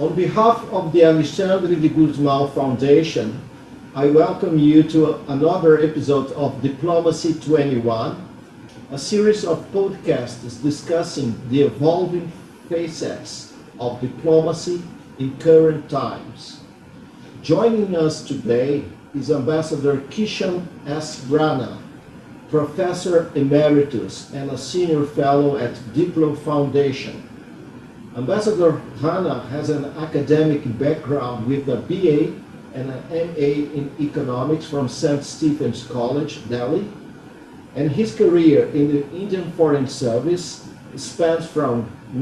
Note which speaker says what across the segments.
Speaker 1: On behalf of the Alexandre de Guzmão Foundation, I welcome you to another episode of Diplomacy 21, a series of podcasts discussing the evolving facets of diplomacy in current times. Joining us today is Ambassador Kishan S. Rana, Professor Emeritus and a Senior Fellow at Diplo Foundation. Ambassador Rana has an academic background with a BA and an MA in Economics from St. Stephen's College, Delhi, and his career in the Indian Foreign Service spans from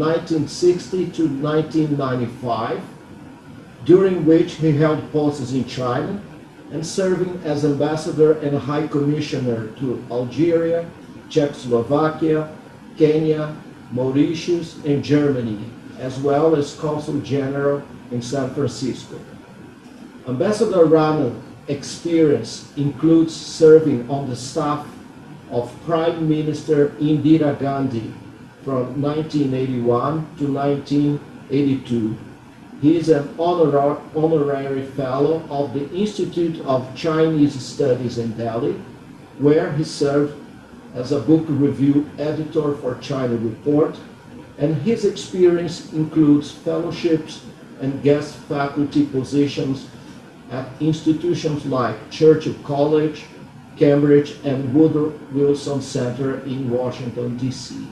Speaker 1: 1960 to 1995, during which he held posts in China and serving as ambassador and high commissioner to Algeria, Czechoslovakia, Kenya, Mauritius, and Germany, as well as Consul General in San Francisco. Ambassador Rana's experience includes serving on the staff of Prime Minister Indira Gandhi from 1981 to 1982. He is an honorary fellow of the Institute of Chinese Studies in Delhi, where he served as a book review editor for China Report, and his experience includes fellowships and guest faculty positions at institutions like Churchill College, Cambridge, and Woodrow Wilson Center in Washington, D.C.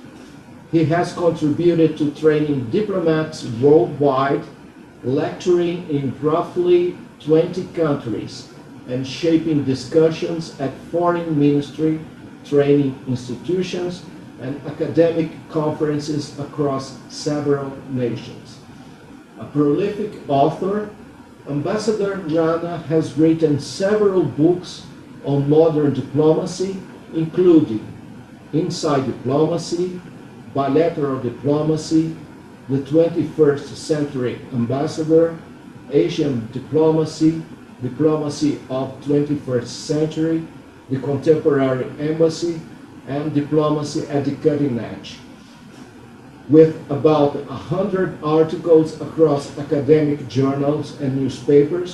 Speaker 1: He has contributed to training diplomats worldwide, lecturing in roughly 20 countries, and shaping discussions at foreign ministry, training institutions, and academic conferences across several nations. A prolific author, Ambassador Rana has written several books on modern diplomacy, including Inside Diplomacy, Bilateral Diplomacy, the 21st Century Ambassador, Asian Diplomacy, Diplomacy of 21st Century, the Contemporary Embassy, and Diplomacy at the Cutting Edge. With about 100 articles across academic journals and newspapers,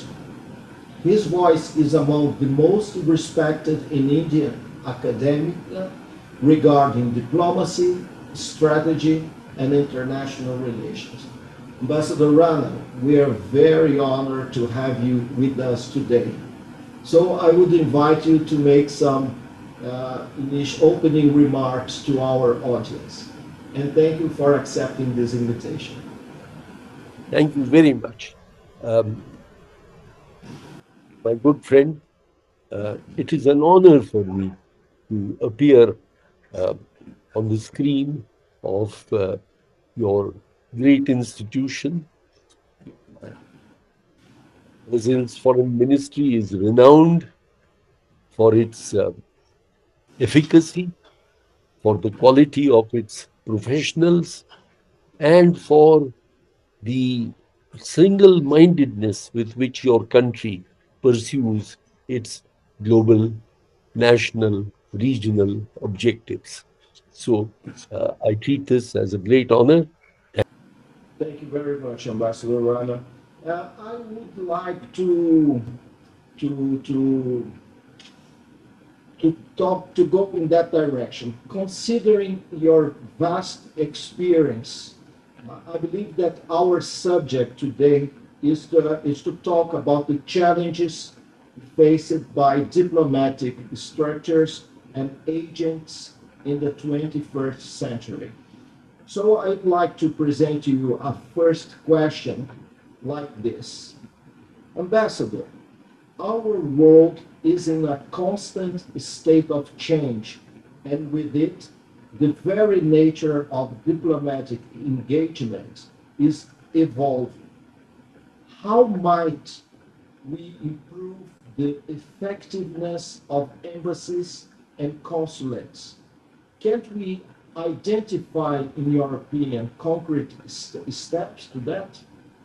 Speaker 1: his voice is among the most respected in Indian academia regarding diplomacy, strategy, and international relations. Ambassador Rana, we are very honored to have you with us today. So I would invite you to make some initial opening remarks to our audience. And thank you for accepting this invitation.
Speaker 2: Thank you very much. My good friend, it is an honor for me to appear on the screen of your great institution. Brazil's foreign ministry is renowned for its efficacy, for the quality of its professionals, and for the single-mindedness with which your country pursues its global, national, regional objectives. So I treat this as a great honor.
Speaker 1: Thank you very much, Ambassador Rana. I would like to go in that direction. Considering your vast experience, I believe that our subject today is to talk about the challenges faced by diplomatic structures and agents in the 21st century. So I'd like to present to you a first question like this. Ambassador, our world is in a constant state of change, and with it, the very nature of diplomatic engagement is evolving. How might we improve the effectiveness of embassies and consulates? Can't we identify, in your opinion, concrete steps to that?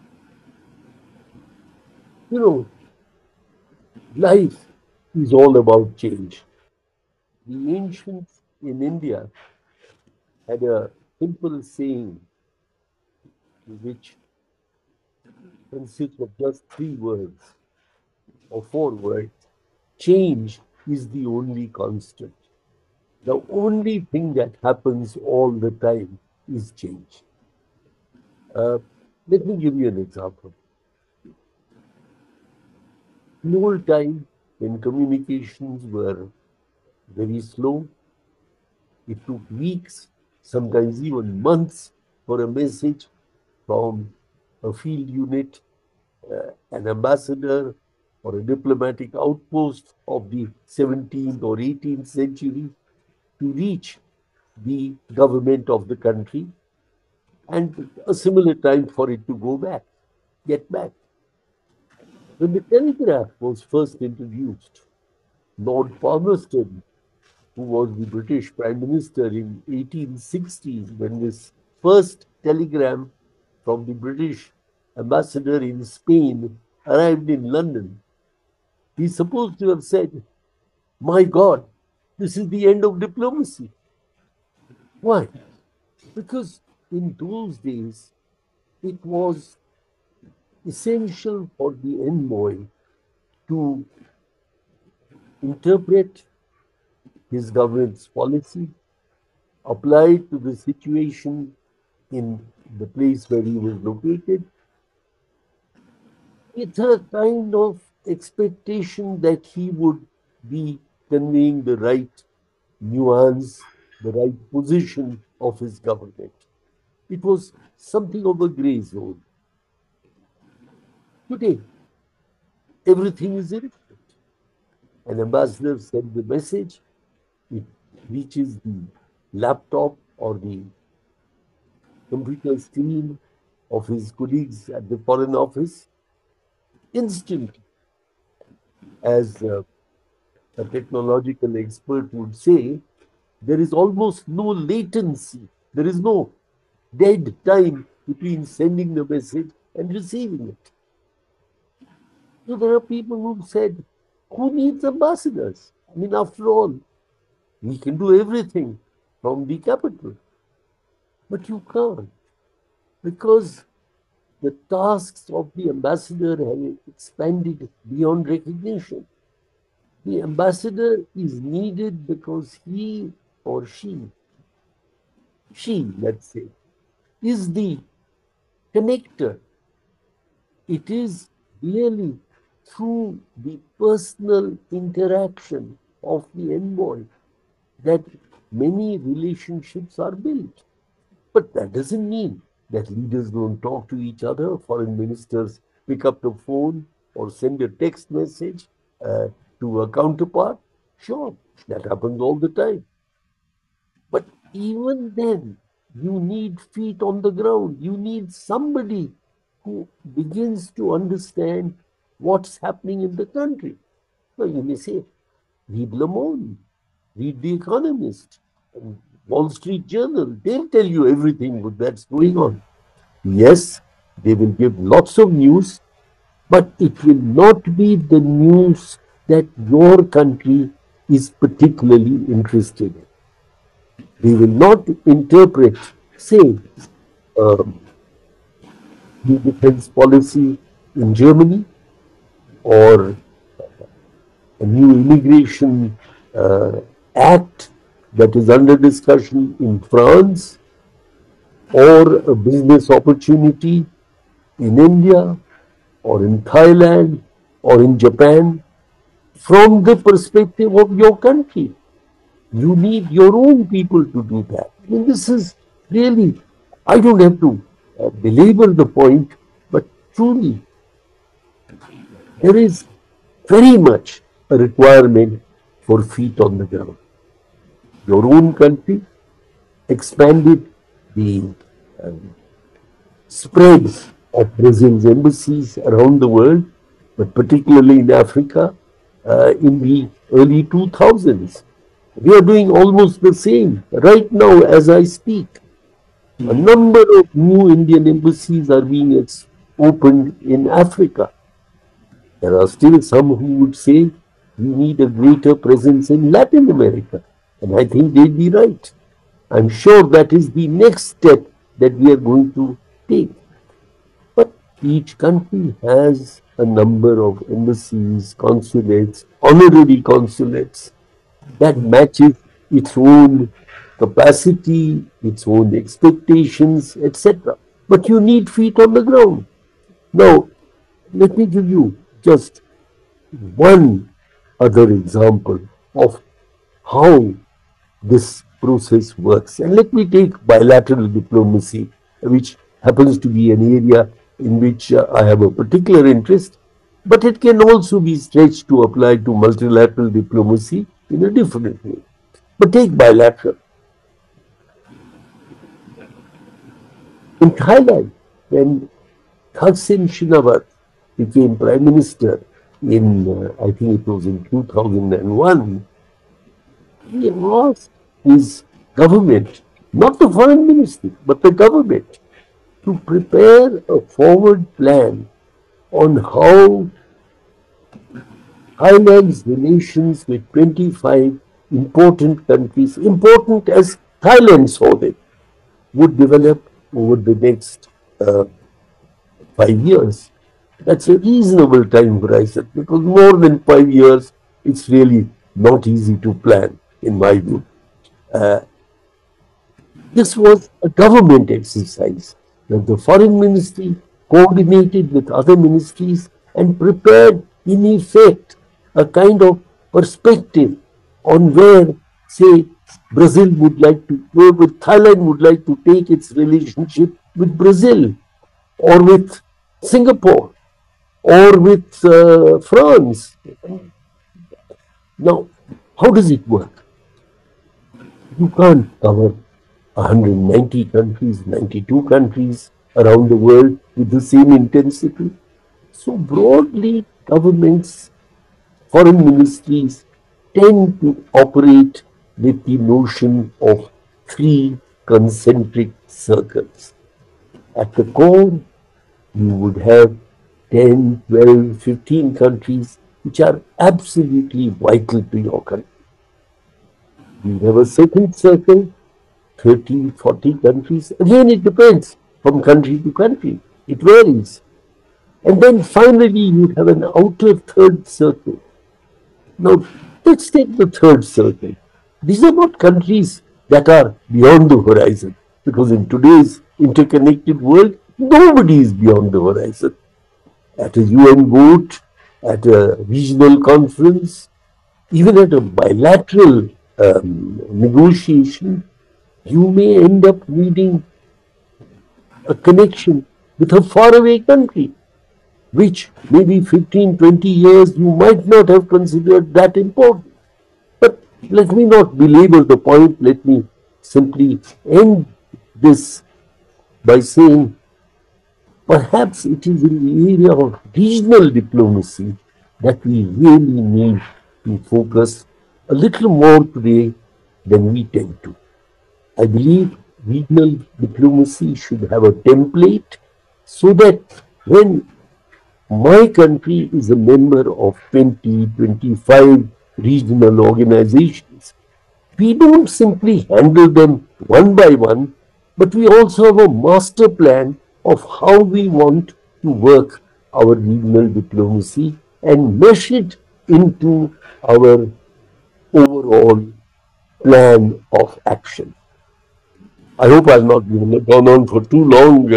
Speaker 2: You know, life is all about change. The ancients in India had a simple saying which consists of just 3 words or 4 words. Change is the only constant. The only thing that happens all the time is change. Uh, Let me give you an example. In old time, when communications were very slow, it took weeks, sometimes even months, for a message from a field unit, an ambassador, or a diplomatic outpost of the 17th or 18th century to reach the government of the country, and a similar time for it to get back. When the telegraph was first introduced, Lord Palmerston, who was the British Prime Minister in 1860, when this first telegram from the British ambassador in Spain arrived in London, he's supposed to have said, "My God, this is the end of diplomacy." Why? Because in those days, it was essential for the envoy to interpret his government's policy, apply it to the situation in the place where he was located, with a kind of expectation that he would be conveying the right nuance, the right position of his government. It was something of a gray zone. Today, everything is irrelevant. An ambassador sends the message, it reaches the laptop or the computer screen of his colleagues at the Foreign Office instantly. As a technological expert would say, there is almost no latency. There is no dead time between sending the message and receiving it. So there are people who said, who needs ambassadors? I mean, after all, we can do everything from the capital. But you can't, because the tasks of the ambassador have expanded beyond recognition. The ambassador is needed because he or she, let's say, is the connector. It is really through the personal interaction of the envoy that many relationships are built. But that doesn't mean that leaders don't talk to each other. Foreign ministers pick up the phone or send a text message to a counterpart. Sure, that happens all the time. But even then, you need feet on the ground. You need somebody who begins to understand what's happening in the country. So you may say, read Le Monde, read The Economist, Wall Street Journal. They'll tell you everything that's going on. Yes, they will give lots of news, but it will not be the news that your country is particularly interested in. They will not interpret, say, the defense policy in Germany or a new immigration act that is under discussion in France, or a business opportunity in India or in Thailand or in Japan from the perspective of your country. You need your own people to do that. I mean, this is really, I don't have to belabor the point, but truly, there is very much a requirement for feet on the ground. Your own country expanded the spreads of Brazil's embassies around the world, but particularly in Africa in the early 2000s. We are doing almost the same right now as I speak. A number of new Indian embassies are being opened in Africa. There are still some who would say we need a greater presence in Latin America, and I think they'd be right. I'm sure that is the next step that we are going to take. But Each country has a number of embassies, consulates, honorary consulates that matches its own capacity, its own expectations, etc. But you need feet on the ground. Now, let me give you just one other example of how this process works. And let me take bilateral diplomacy, which happens to be an area in which I have a particular interest, but it can also be stretched to apply to multilateral diplomacy in a different way. But take bilateral. In Thailand, when Thaksin Shinawatra became Prime Minister in, I think it was in 2001, he asked his government, not the foreign ministry, but the government, to prepare a forward plan on how Thailand's relations with 25 important countries, important as Thailand saw them, would develop over the next 5 years. That's a reasonable time horizon, because more than 5 years, it's really not easy to plan, in my view. This was a government exercise that the foreign ministry coordinated with other ministries and prepared, in effect, a kind of perspective on where, say, Brazil would like to, where Thailand would like to take its relationship with Brazil, or with Singapore, or with France. Now, how does it work? You can't cover 190 countries, 92 countries around the world with the same intensity. So broadly, governments, foreign ministries tend to operate with the notion of 3 concentric circles. At the core, you would have 10, 12, 15 countries which are absolutely vital to your country. You have a second circle, 30, 40 countries. Again, it depends from country to country. It varies. And then finally, you have an outer third circle. Now, let's take the third circle. These are not countries that are beyond the horizon, because in today's interconnected world, nobody is beyond the horizon. At a UN vote, at a regional conference, even at a bilateral negotiation, you may end up needing a connection with a faraway country, which maybe 15, 20 years you might not have considered that important. But let me not belabor the point. Let me simply end this by saying perhaps it is in the area of regional diplomacy that we really need to focus a little more today than we tend to. I believe regional diplomacy should have a template so that when my country is a member of 20, 25 regional organizations, we don't simply handle them one by one, but we also have a master plan of how we want to work our regional diplomacy and mesh it into our overall plan of action. I hope I've not gone on for too long,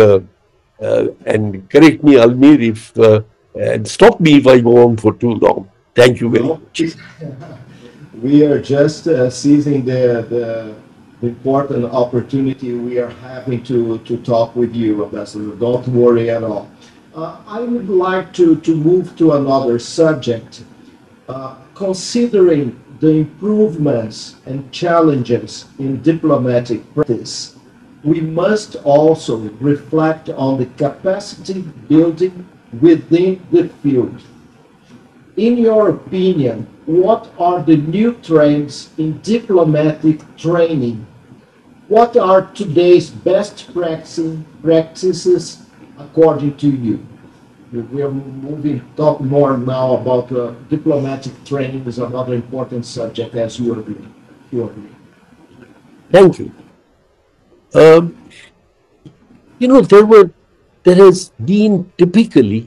Speaker 2: and correct me, Almir, if and stop me if I go on for too long. Thank you very much.
Speaker 1: We are just seizing the important opportunity we are having to talk with you, Ambassador. Don't worry at all. I would like to move to another subject. Considering the improvements and challenges in diplomatic practice, we must also reflect on the capacity building within the field. In your opinion, what are the new trends in diplomatic training? What are today's best practices according to you? We are talk more now about diplomatic training is another important subject, as you agree. You agree.
Speaker 2: Thank you. There were there has been typically,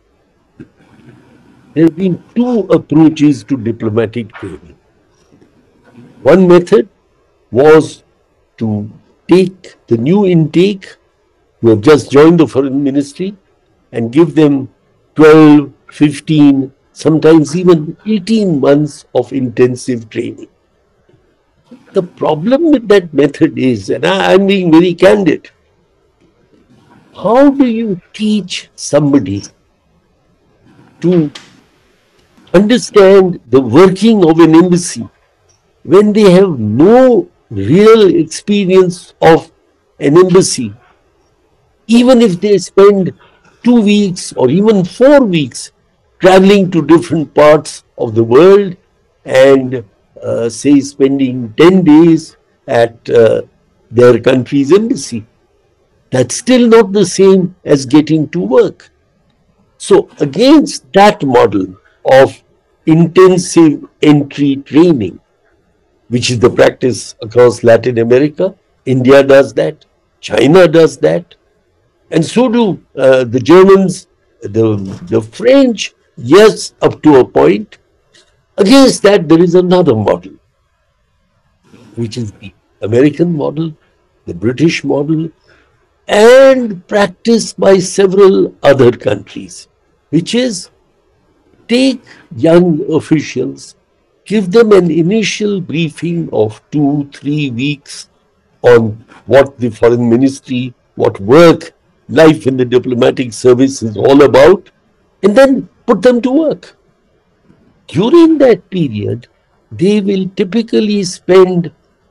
Speaker 2: there have been two approaches to diplomatic training. One method was to take the new intake who have just joined the foreign ministry and give them 12, 15, sometimes even 18 months of intensive training. The problem with that method is, and I'm being very candid, how do you teach somebody to understand the working of an embassy when they have no real experience of an embassy, even if they spend 2 weeks or even 4 weeks traveling to different parts of the world and say spending 10 days at their country's embassy? That's still not the same as getting to work. So against that model of intensive entry training, which is the practice across Latin America, India does that, China does that, and so do the Germans, the French, yes, up to a point. Against that, there is another model, which is the American model, the British model, and practiced by several other countries, which is take young officials, give them an initial briefing of 2-3 weeks on what the foreign ministry, what work, life in the diplomatic service is all about, and then put them to work. During that period, they will typically spend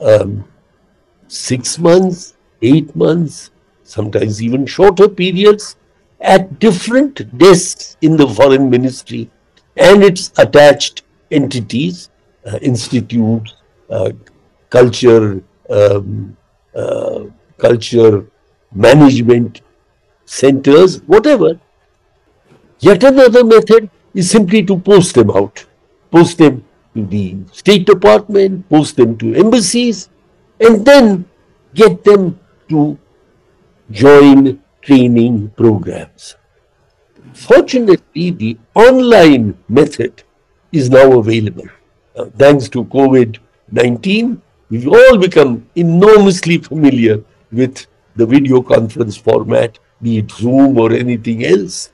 Speaker 2: 6 months, 8 months, sometimes even shorter periods at different desks in the foreign ministry and its attached entities, institutes, culture management centers, whatever. Yet another method is simply to post them out, post them to the State Department, post them to embassies, and then get them to join training programs. Fortunately, the online method is now available. Thanks to COVID-19, we've all become enormously familiar with the video conference format, be it Zoom or anything else.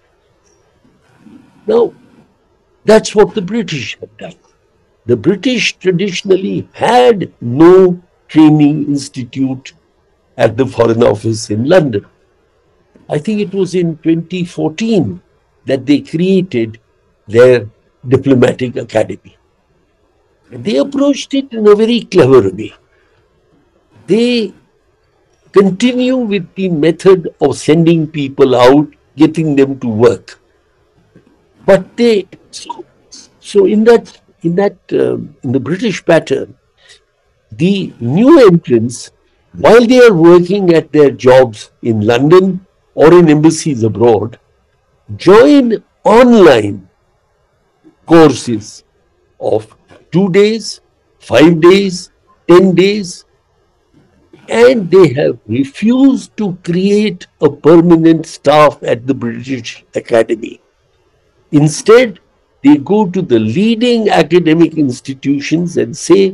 Speaker 2: Now, that's what the British have done. The British traditionally had no training institute at the Foreign Office in London. I think it was in 2014 that they created their diplomatic academy. And they approached it in a very clever way. They continue with the method of sending people out, getting them to work. But they, so in the British pattern, the new entrants, while they are working at their jobs in London or in embassies abroad, join online courses of 2 days, 5 days, 10 days, and they have refused to create a permanent staff at the British Academy. Instead, they go to the leading academic institutions and say,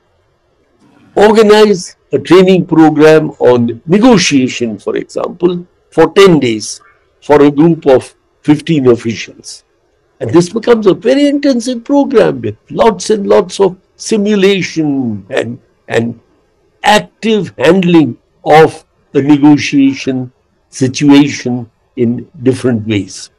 Speaker 2: organize a training program on negotiation, for example, for 10 days for a group of 15 officials. And this becomes a very intensive program with lots and lots of simulation and active handling of the negotiation situation in different ways.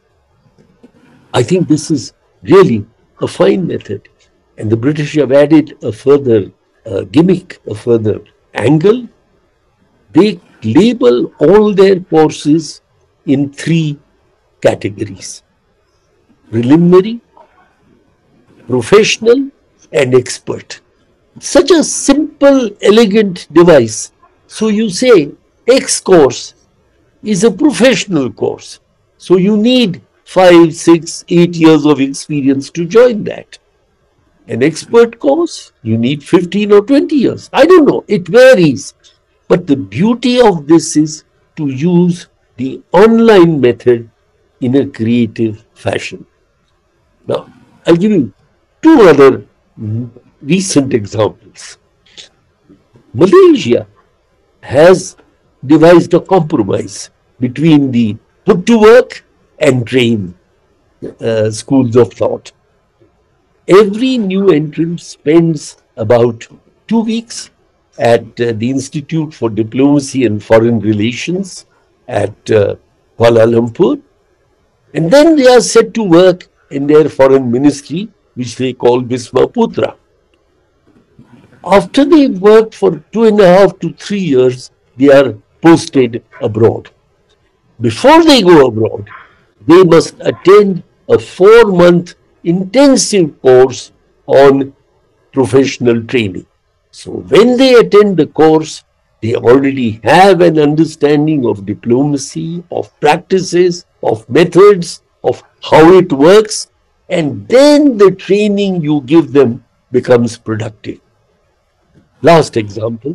Speaker 2: I think this is really a fine method. And the British have added a further gimmick, a further angle. They label all their courses in 3 categories: preliminary, professional, and expert. Such a simple, elegant device. So you say X course is a professional course. So you need 5, 6, 8 years of experience to join that. An expert course, you need 15 or 20 years. I don't know, it varies. But the beauty of this is to use the online method in a creative fashion. Now, I'll give you two other recent examples. Malaysia has devised a compromise between the put to work and train schools of thought. Every new entrant spends about 2 weeks at the Institute for Diplomacy and Foreign Relations at Kuala Lumpur, and then they are set to work in their foreign ministry, which they call Bisma Putra. After they worked for 2.5 to 3 years, they are posted abroad. Before they go abroad, they must attend a 4 month intensive course on professional training. So when they attend the course, they already have an understanding of diplomacy, of practices, of methods, of how it works, and then the training you give them becomes productive. Last example,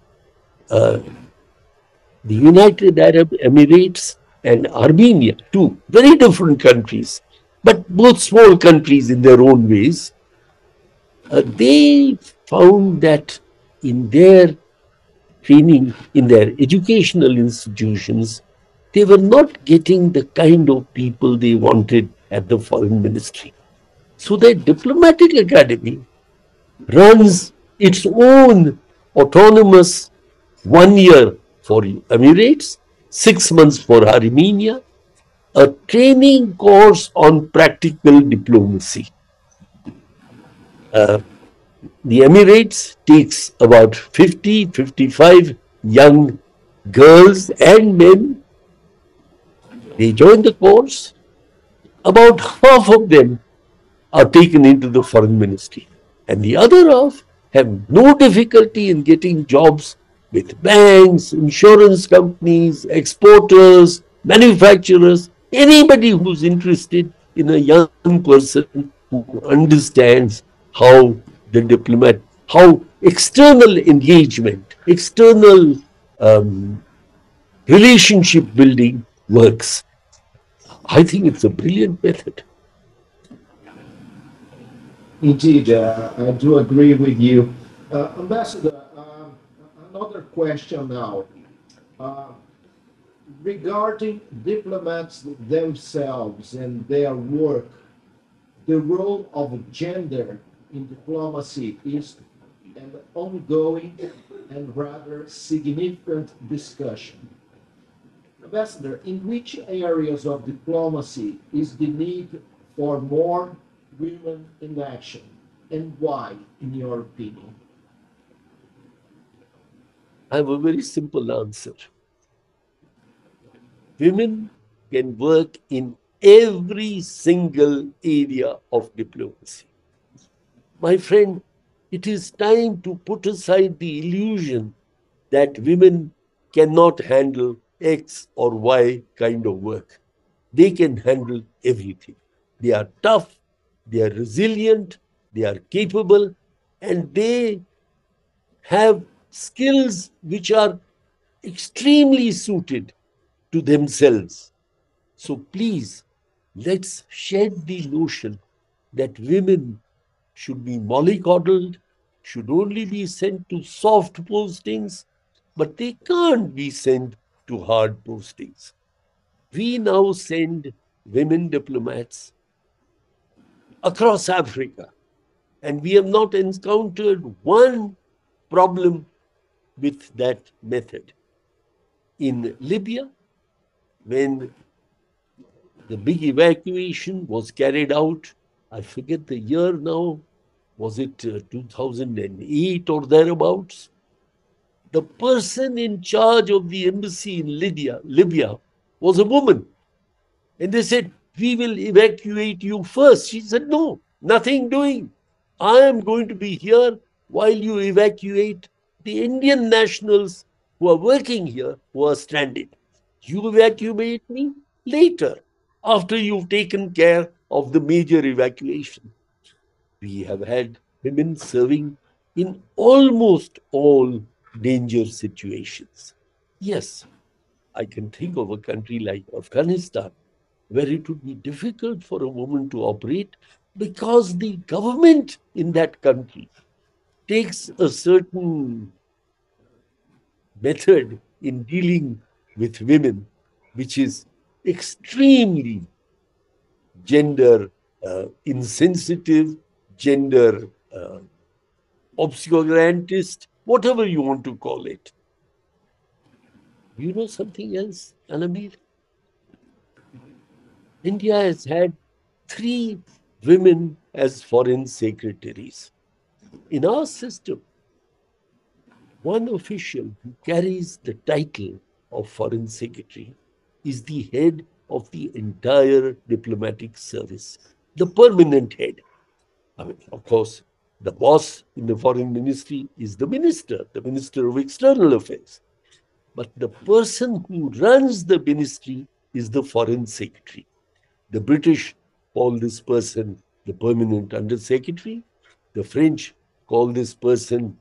Speaker 2: the United Arab Emirates and Armenia, two very different countries, but both small countries in their own ways, they found that in their training, in their educational institutions, they were not getting the kind of people they wanted at the foreign ministry. So their diplomatic academy runs its own autonomous 1 year for Emirates, 6 months for Armenia, a training course on practical diplomacy. The Emirates takes about 50, 55 young girls and men. They join the course. About half of them are taken into the foreign ministry, and the other half have no difficulty in getting jobs with banks, insurance companies, exporters, manufacturers, anybody who's interested in a young person who understands how the diplomat, how external engagement, external relationship building works. I think it's a brilliant method.
Speaker 1: Indeed, I do agree with you. Ambassador, another question now. Uh, Regarding diplomats themselves and their work, the role of gender in diplomacy is an ongoing and rather significant discussion. Ambassador, in which areas of diplomacy is the need for more women in action, and why, in your opinion?
Speaker 2: I have a very simple answer. Women can work in every single area of diplomacy. My friend, it is time to put aside the illusion that women cannot handle X or Y kind of work. They can handle everything. They are tough, they are resilient, they are capable, and they have skills which are extremely suited to themselves. So please, let's shed the notion that women should be mollycoddled, should only be sent to soft postings, but they can't be sent to hard postings. We now send women diplomats across Africa, and we have not encountered one problem with that method. In Libya, when the big evacuation was carried out, I forget the year now, was it 2008 or thereabouts? The person in charge of the embassy in Libya was a woman. And they said, "We will evacuate you first." She said, "No, nothing doing. I am going to be here while you evacuate the Indian nationals who are working here, who are stranded. You evacuate me later, after you've taken care of the major evacuation." We have had women serving in almost all danger situations. Yes, I can think of a country like Afghanistan, where it would be difficult for a woman to operate because the government in that country takes a certain method in dealing with women, which is extremely gender insensitive, gender obscurantist, whatever you want to call it. You know something else, Anamir? India has had 3 women as foreign secretaries. In our system, one official who carries the title of foreign secretary is the head of the entire diplomatic service, the permanent head. I mean, of course, the boss in the foreign ministry is the Minister of External Affairs. But the person who runs the ministry is the foreign secretary. The British call this person the permanent undersecretary. The French call this person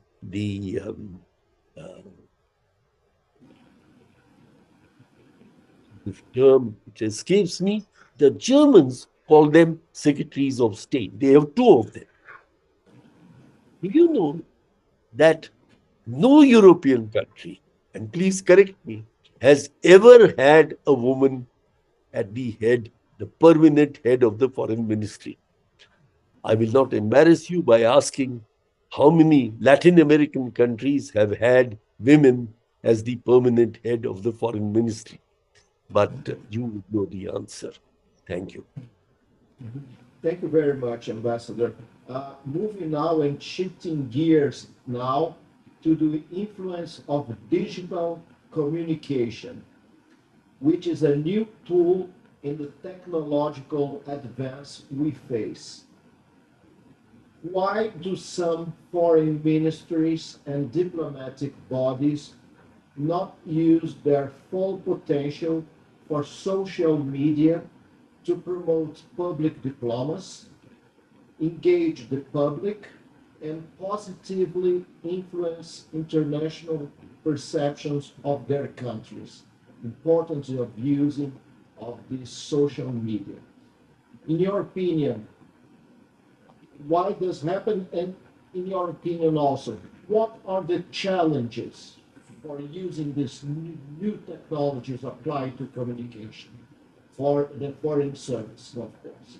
Speaker 2: the term which escapes me. The Germans call them secretaries of state. They have 2 of them. Do you know that no European country, and please correct me, has ever had a woman at the head, the permanent head of the foreign ministry? I will not embarrass you by asking how many Latin American countries have had women as the permanent head of the foreign ministry. But you would know the answer. Thank you.
Speaker 1: Thank you very much, Ambassador. Moving now and shifting gears now to the influence of digital communication, which is a new tool in the technological advance we face. Why do some foreign ministries and diplomatic bodies not use their full potential for social media to promote public diplomacy, engage the public, and positively influence international perceptions of their countries? Importance of using of this social media. In your opinion, why this happen, and in your opinion also, what are the challenges for using these new technologies applied to communication for the foreign service, of course?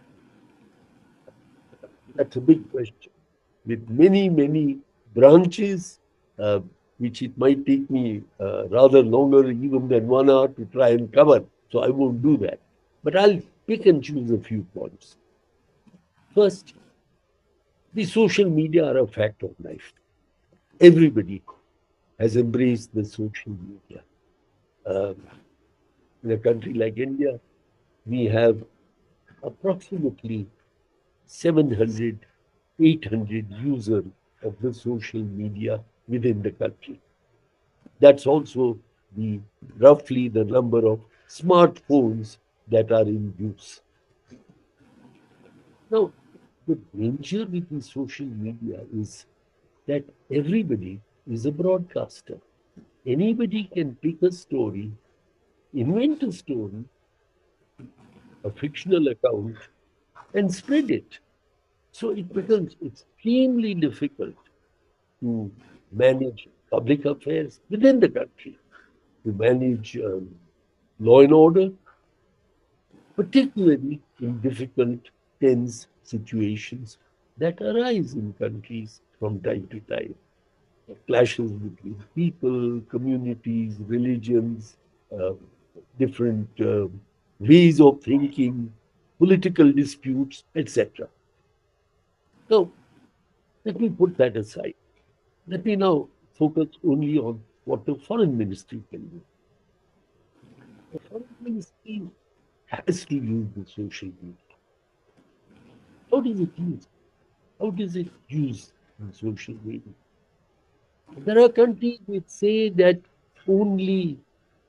Speaker 2: That's a big question with many, many branches, uh, which it might take me rather longer even than 1 hour to try and cover. So I won't do that. But I'll pick and choose a few points. First, the social media are a fact of life. Everybody has embraced the social media. Um, in a country like India, we have approximately 700, 800 users of the social media within the country. That's also the roughly the number of smartphones that are in use. Now, the danger with the social media is that everybody is a broadcaster. Anybody can pick a story, invent a story, a fictional account, and spread it. So it becomes extremely difficult to manage public affairs within the country, to manage law and order, particularly in difficult, tense situations that arise in countries from time to time. Clashes between people, communities, religions, uh, different ways of thinking, political disputes, etc. Now, let me put that aside. Let me now focus only on what the foreign ministry can do. The foreign ministry has to use the social media. How does it use? How does it use the social media? There are countries which say that only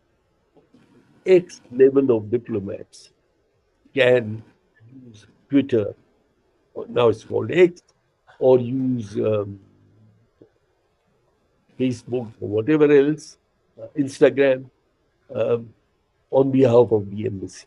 Speaker 2: X level of diplomats can use Twitter, or now it's called X, or use Facebook or whatever else, Instagram. um, on behalf of the embassy.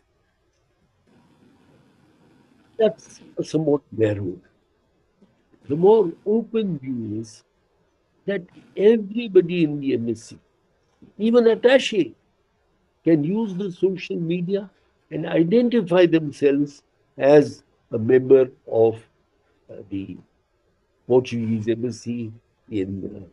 Speaker 2: That's a somewhat narrow. The more open view is that everybody in the embassy, even attaché, can use the social media and identify themselves as a member of the Portuguese embassy in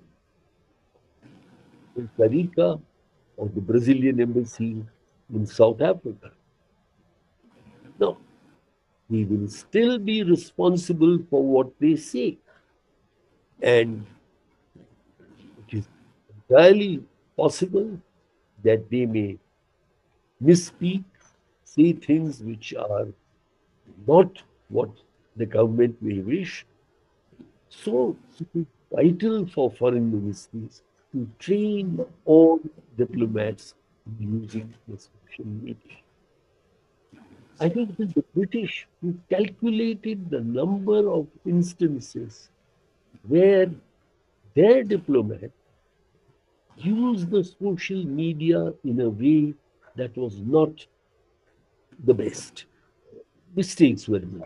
Speaker 2: Costa Rica or the Brazilian embassy in South Africa. Now, we will still be responsible for what they say. And it is entirely possible that they may misspeak, say things which are not what the government may wish. So it is vital for foreign ministries to train all diplomats using the social media. I think it is the British who calculated the number of instances where their diplomat used the social media in a way that was not the best. Mistakes were made.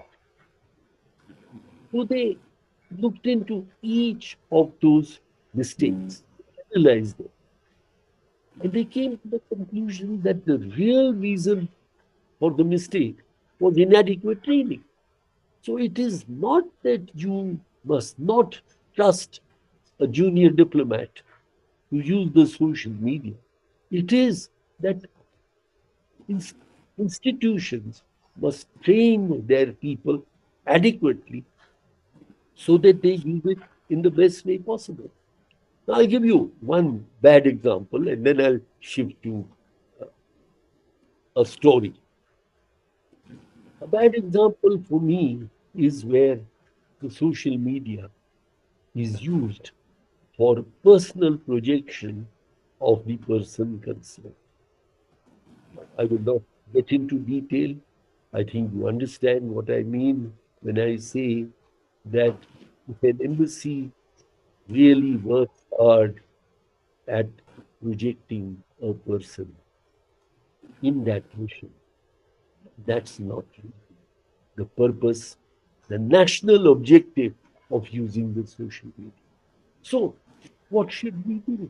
Speaker 2: So they looked into each of those mistakes, analyzed them, and they came to the conclusion that the real reason for the mistake was inadequate training. So it is not that you must not trust a junior diplomat who use the social media. It is that institutions must train their people adequately so that they use it in the best way possible. Now, I'll give you one bad example and then I'll shift to a story. A bad example for me is where the social media is used for personal projection of the person concerned. I will not get into detail. I think you understand what I mean when I say that if an embassy really works hard at projecting a person in that mission, that's not the purpose, the national objective of using the social media. So, what should we do?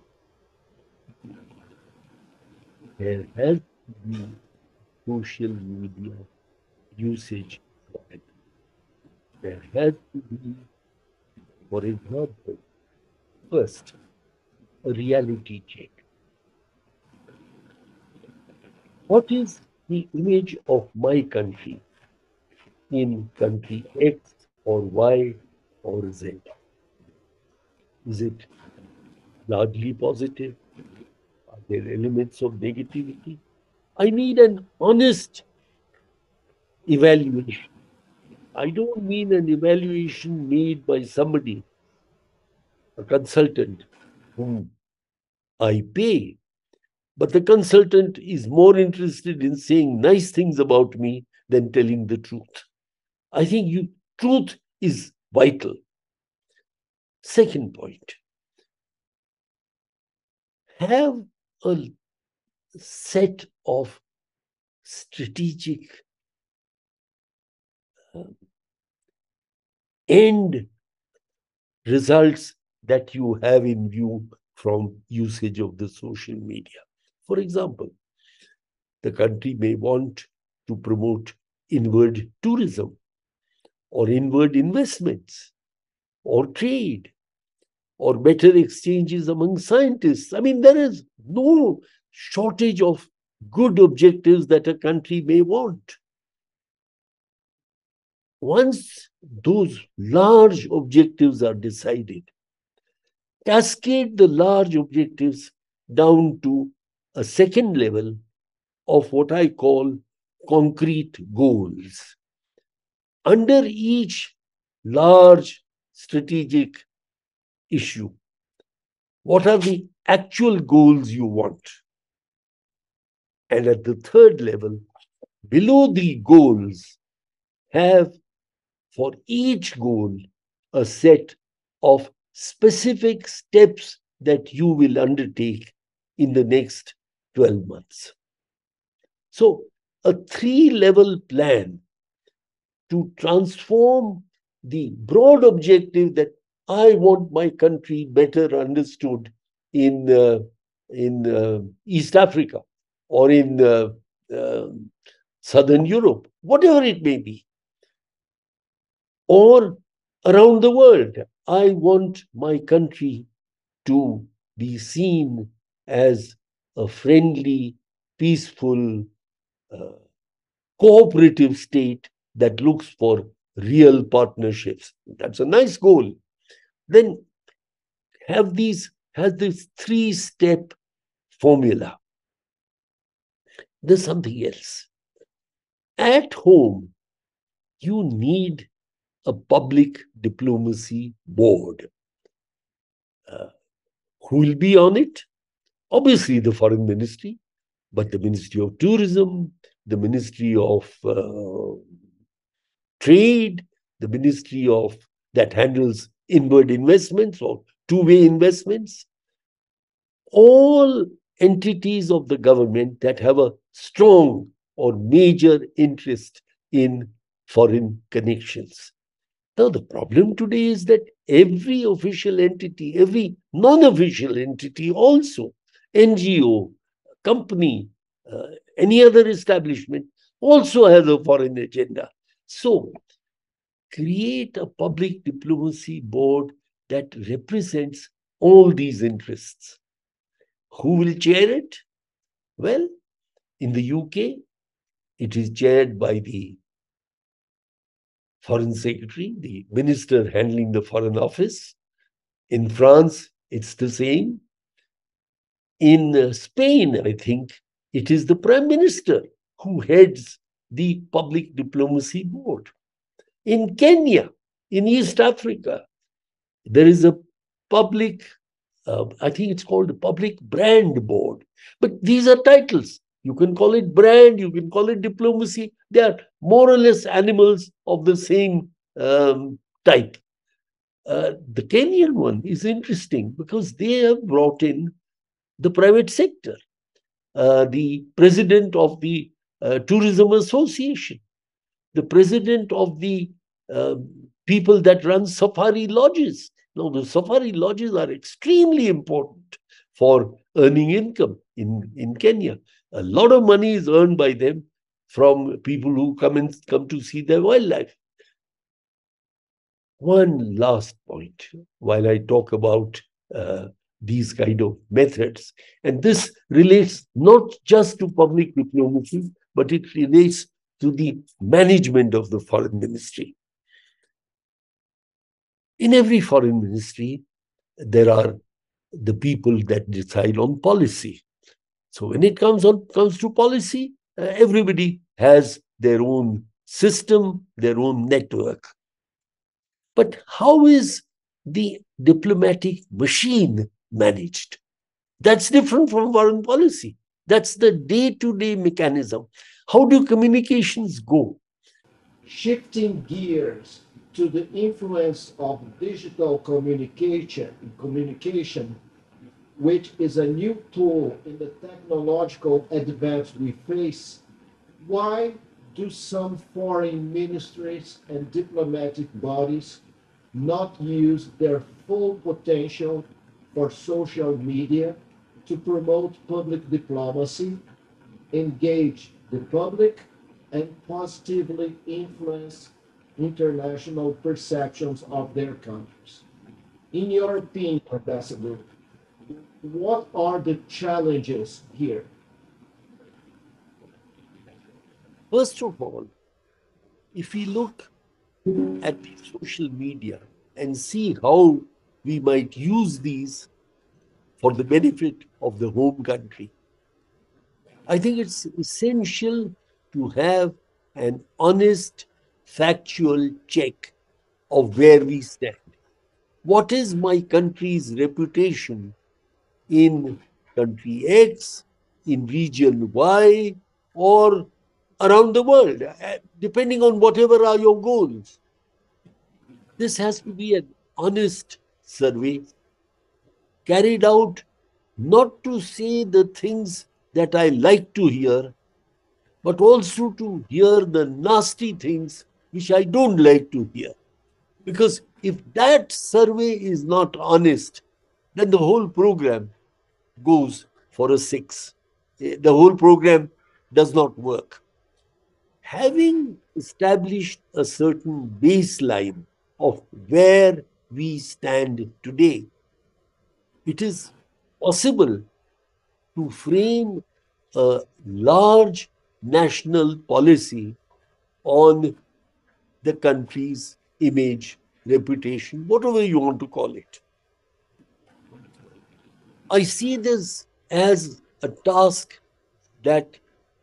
Speaker 2: There has to be social media usage. There has to be, for example, first, a reality check. What is the image of my country in country X or Y or Z? Is it largely positive? Are there elements of negativity? I need an honest evaluation. I don't mean an evaluation made by somebody, a consultant whom I pay, but the consultant is more interested in saying nice things about me than telling the truth. I think truth is vital. Second point, have a set of strategic uh, end results that you have in view from usage of the social media. For example, the country may want to promote inward tourism or inward investments or trade or better exchanges among scientists. I mean, there is no shortage of good objectives that a country may want. Once those large objectives are decided, cascade the large objectives down to a second level of what I call concrete goals. Under each large strategic issue, what are the actual goals you want? And at the third level, below the goals, have for each goal a set of specific steps that you will undertake in the next 12 months. So a three-level plan to transform the broad objective that I want my country better understood in East Africa or in uh, Southern Europe, whatever it may be, or around the world. I want my country to be seen as a friendly, peaceful, uh, cooperative state that looks for real partnerships. That's a nice goal. Then has this three-step formula. There's something else. At home, you need a public diplomacy board. Uh, who will be on it? Obviously, the foreign ministry, but the Ministry of Tourism, the Ministry of Trade, the Ministry of that handles inward investments or two-way investments, all entities of the government that have a strong or major interest in foreign connections. Now, the problem today is that every official entity, every non-official entity also, NGO, company, any other establishment also has a foreign agenda. So, create a public diplomacy board that represents all these interests. Who will chair it? Well, in the UK, it is chaired by the foreign secretary, the minister handling the foreign office. In France, it's the same. In Spain, I think it is the prime minister who heads the public diplomacy board. In Kenya, in East Africa, there is a public, I think it's called the public brand board. But these are titles. You can call it brand, you can call it diplomacy. They are more or less animals of the same type. The Kenyan one is interesting because they have brought in the private sector, the president of the Tourism Association, the president of the people that run safari lodges. Now, the safari lodges are extremely important for earning income in Kenya. A lot of money is earned by them from people who come to see their wildlife. One last point while I talk about these kind of methods, and this relates not just to public diplomacy, but it relates to the management of the foreign ministry. In every foreign ministry, there are the people that decide on policy. So when it comes to policy, everybody has their own system, their own network. But how is the diplomatic machine managed? That's different from foreign policy. That's the day-to-day mechanism. How do communications go?
Speaker 1: Shifting gears to the influence of digital communication, which is a new tool in the technological advance we face, why do some foreign ministries and diplomatic bodies not use their full potential for social media to promote public diplomacy, engage the public, and positively influence international perceptions of their countries? In your opinion, Ambassador, what are the challenges here?
Speaker 2: First of all, if we look at the social media and see how we might use these for the benefit of the home country, I think it's essential to have an honest, factual check of where we stand. What is my country's reputation in country X, in region Y, or around the world, depending on whatever are your goals? This has to be an honest survey carried out not to say the things that I like to hear, but also to hear the nasty things which I don't like to hear. Because if that survey is not honest, then the whole program goes for a 6. The whole program does not work. Having established a certain baseline of where we stand today, it is possible to frame a large national policy on the country's image, reputation, whatever you want to call it. I see this as a task that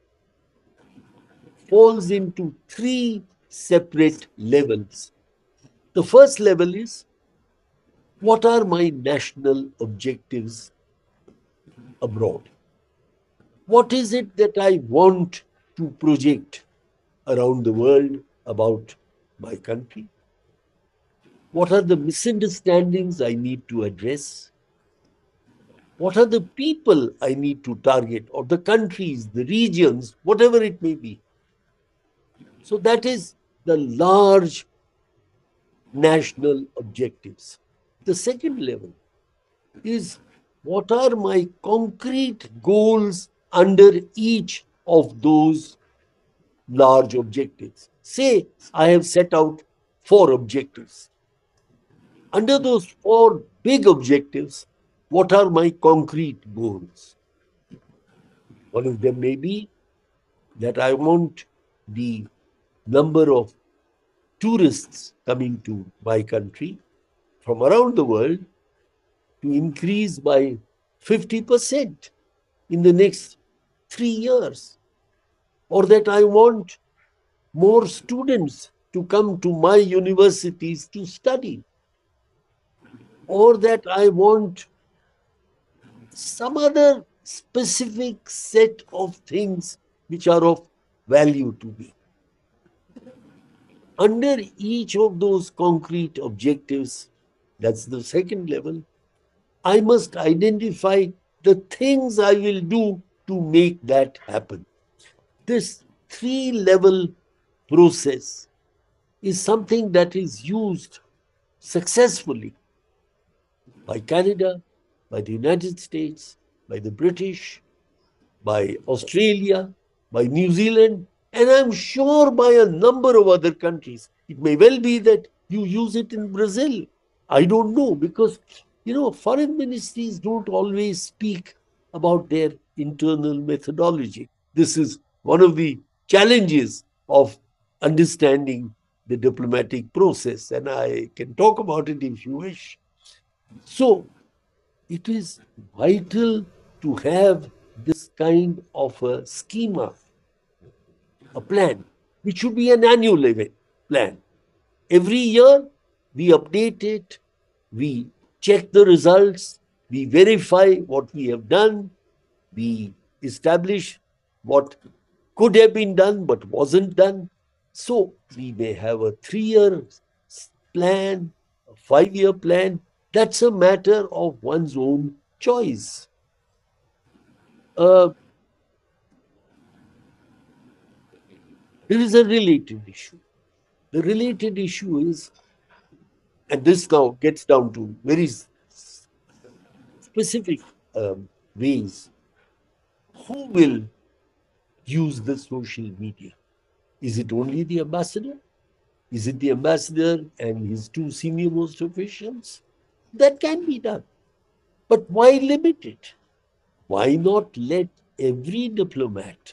Speaker 2: falls into 3 separate levels. The first level is, what are my national objectives abroad? What is it that I want to project around the world about my country? What are the misunderstandings I need to address? What are the people I need to target, or the countries, the regions, whatever it may be? So that is the large national objectives. The second level is, what are my concrete goals under each of those large objectives? Say I have set out 4 objectives. Under those 4 big objectives, what are my concrete goals? One of them may be that I want the number of tourists coming to my country from around the world to increase by 50% in the next 3 years, or that I want more students to come to my universities to study, or that I want some other specific set of things which are of value to me. Under each of those concrete objectives, that's the second level, I must identify the things I will do to make that happen. This 3-level process is something that is used successfully by Canada, by the United States, by the British, by Australia, by New Zealand, and I'm sure by a number of other countries. It may well be that you use it in Brazil. I don't know, because, foreign ministries don't always speak about their internal methodology. This is one of the challenges of understanding the diplomatic process, and I can talk about it if you wish. So, it is vital to have this kind of a schema, a plan, which should be an annual event plan. Every year, we update it, we check the results, we verify what we have done, we establish what could have been done but wasn't done. So we may have a 3-year plan, a 5-year plan. That's a matter of one's own choice. There is a related issue. The related issue is, and this now gets down to very specific ways, who will use the social media? Is it only the ambassador? Is it the ambassador and his 2 senior most officials? That can be done. But why limit it? Why not let every diplomat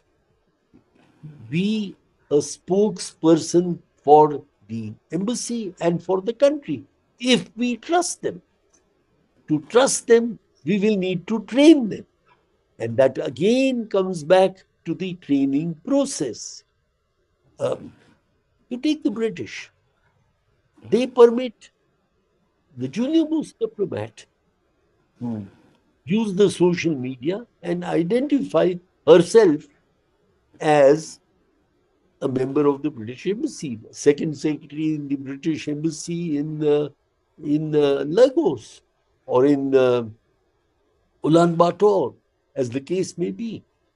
Speaker 2: be a spokesperson for the embassy and for the country, if we trust them? To trust them, we will need to train them. And that again comes back to the training process. You take the British. They permit the junior most diplomat to use the social media and identify herself as a member of the British Embassy, second secretary in the British Embassy in Lagos or in Ulaanbaatar, as the case may be.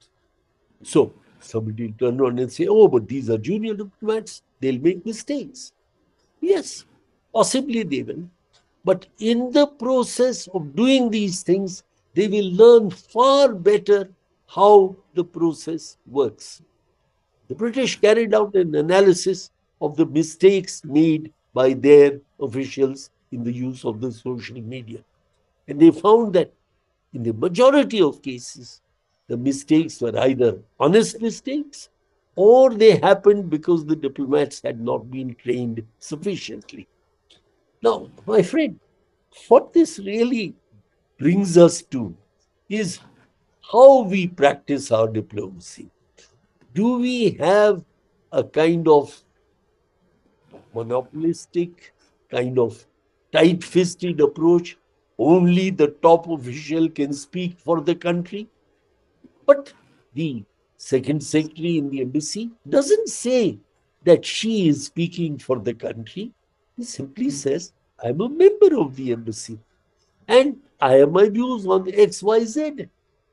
Speaker 2: So somebody will turn around and say, oh, but these are junior diplomats, they'll make mistakes. Yes, possibly they will. But in the process of doing these things, they will learn far better how the process works. The British carried out an analysis of the mistakes made by their officials in the use of the social media. And they found that in the majority of cases, the mistakes were either honest mistakes or they happened because the diplomats had not been trained sufficiently. Now, my friend, what this really brings us to is how we practice our diplomacy. Do we have a kind of monopolistic, kind of tight fisted approach? Only the top official can speak for the country? But the second secretary in the embassy doesn't say that she is speaking for the country. He simply says, I'm a member of the embassy and I have my views on XYZ.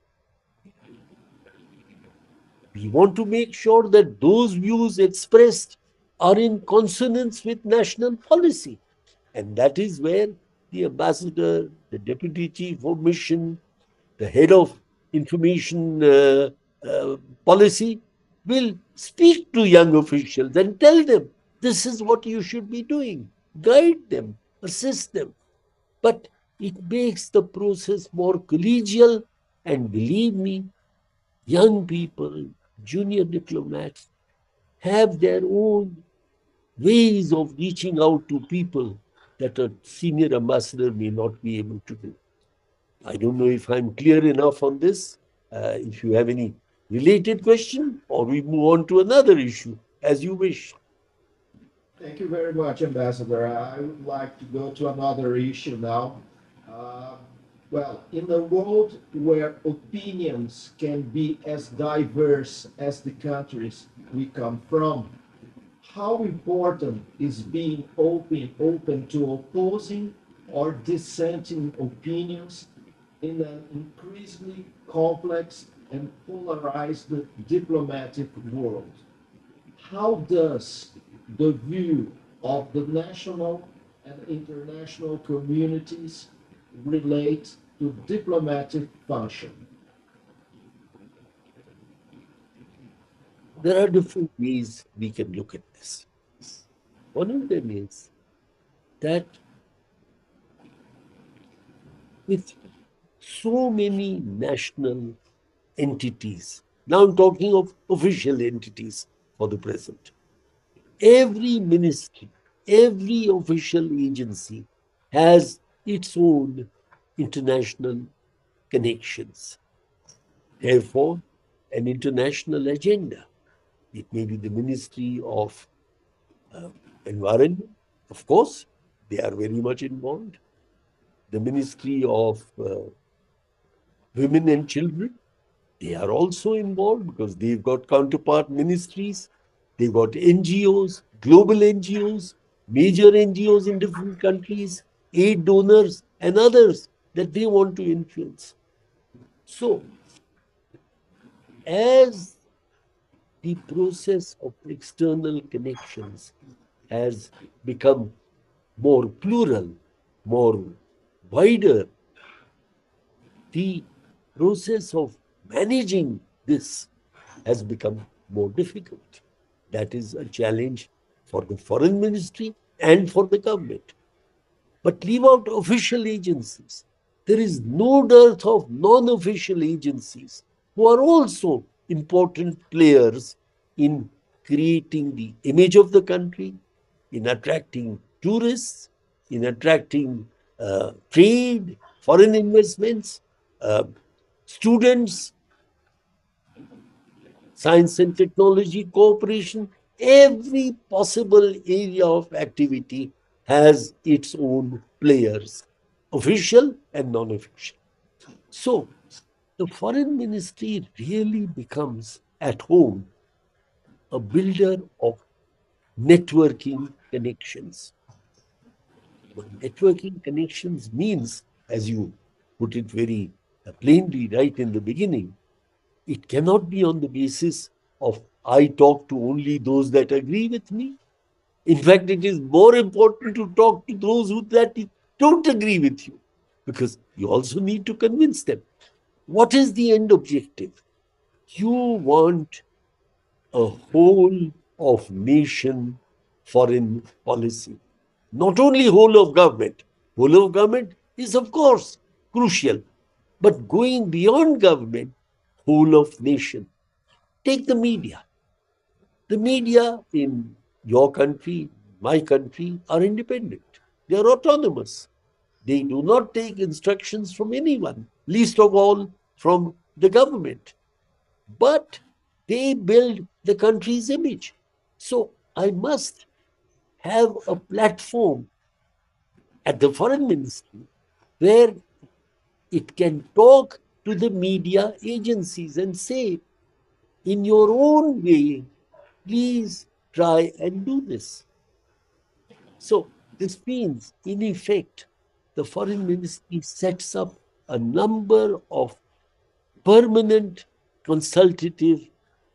Speaker 2: We want to make sure that those views expressed are in consonance with national policy. And that is where the ambassador, the deputy chief of mission, the head of information uh, policy will speak to young officials and tell them this is what you should be doing, guide them, assist them. But it makes the process more collegial, and believe me, young people, junior diplomats have their own ways of reaching out to people that a senior ambassador may not be able to do. I don't know if I'm clear enough on this. If you have any related question, or we move on to another issue, as you wish.
Speaker 1: Thank you very much, Ambassador. I would like to go to another issue now. Uh, well, in a world where opinions can be as diverse as the countries we come from, how important is being open to opposing or dissenting opinions in an increasingly complex and polarized diplomatic world? How does the view of the national and international communities relate to diplomatic function?
Speaker 2: There are different ways we can look at this. One of them is that with so many national entities, now I'm talking of official entities for the present, every ministry, every official agency has its own international connections. Therefore, an international agenda. It may be the Ministry of Environment, of course, they are very much involved. The Ministry of Women and Children, they are also involved because they've got counterpart ministries, they've got NGOs, global NGOs, major NGOs in different countries, aid donors, and others that they want to influence. So, as the process of external connections has become more plural, more wider, the process of managing this has become more difficult. That is a challenge for the foreign ministry and for the government. But leave out official agencies. There is no dearth of non official agencies who are also important players in creating the image of the country, in attracting tourists, in attracting trade, foreign investments, uh, students, science and technology cooperation. Every possible area of activity has its own players, official and non official. So, the foreign ministry really becomes at home a builder of networking connections. Networking connections means, as you put it very plainly right in the beginning, It cannot be on the basis of I talk to only those that agree with me. In fact, it is more important to talk to those who that don't agree with you, because you also need to convince them. What is the end objective? You want a whole of nation foreign policy, not only whole of government. Whole of government is, of course, crucial, but going beyond government, whole of nation. Take the media. The media in your country, my country, are independent. They are autonomous. They do not take instructions from anyone, least of all from the government. But they build the country's image. So I must have a platform at the foreign ministry where it can talk to the media agencies and say, in your own way, please try and do this. So this means, in effect, the foreign ministry sets up a number of permanent consultative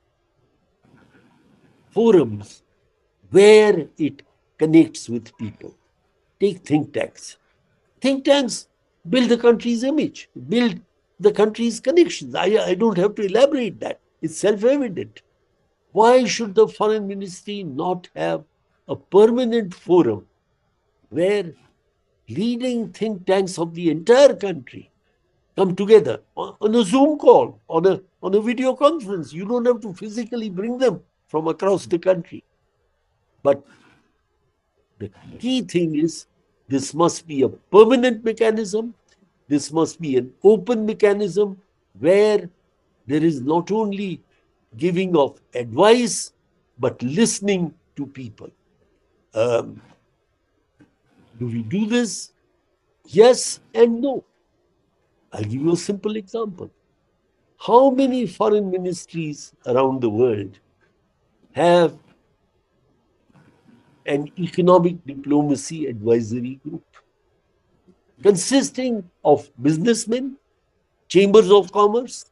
Speaker 2: forums where it connects with people. Take think tanks. Think tanks build the country's image, build the country's connections. I don't have to elaborate that. It's self-evident. Why should the foreign ministry not have a permanent forum where leading think tanks of the entire country come together on a Zoom call, on a video conference? You don't have to physically bring them from across the country. But the key thing is, this must be a permanent mechanism. This must be an open mechanism where there is not only giving of advice, but listening to people. Do we do this? Yes and no. I'll give you a simple example. How many foreign ministries around the world have an economic diplomacy advisory group consisting of businessmen, chambers of commerce,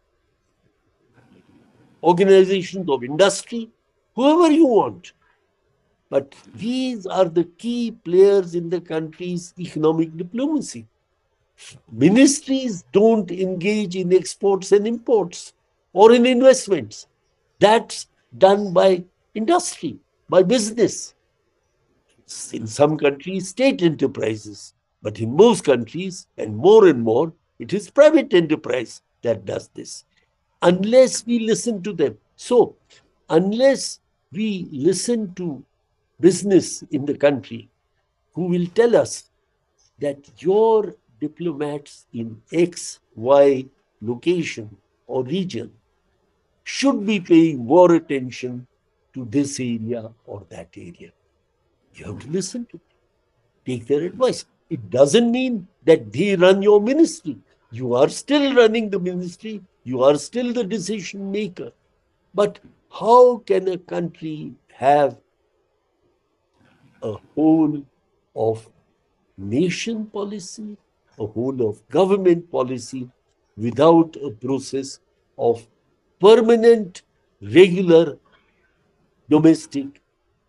Speaker 2: organizations of industry, whoever you want? But these are the key players in the country's economic diplomacy. Ministries don't engage in exports and imports or in investments. That's done by industry, by business. In some countries, state enterprises, but in most countries, and more, it is private enterprise that does this. Unless we listen to them. So, unless we listen to business in the country, who will tell us that your diplomats in X, Y location or region should be paying more attention to this area or that area. You have to listen to them, take their advice. It doesn't mean that they run your ministry. You are still running the ministry. You are still the decision maker. But how can a country have a whole of nation policy, a whole of government policy, without a process of permanent, regular, domestic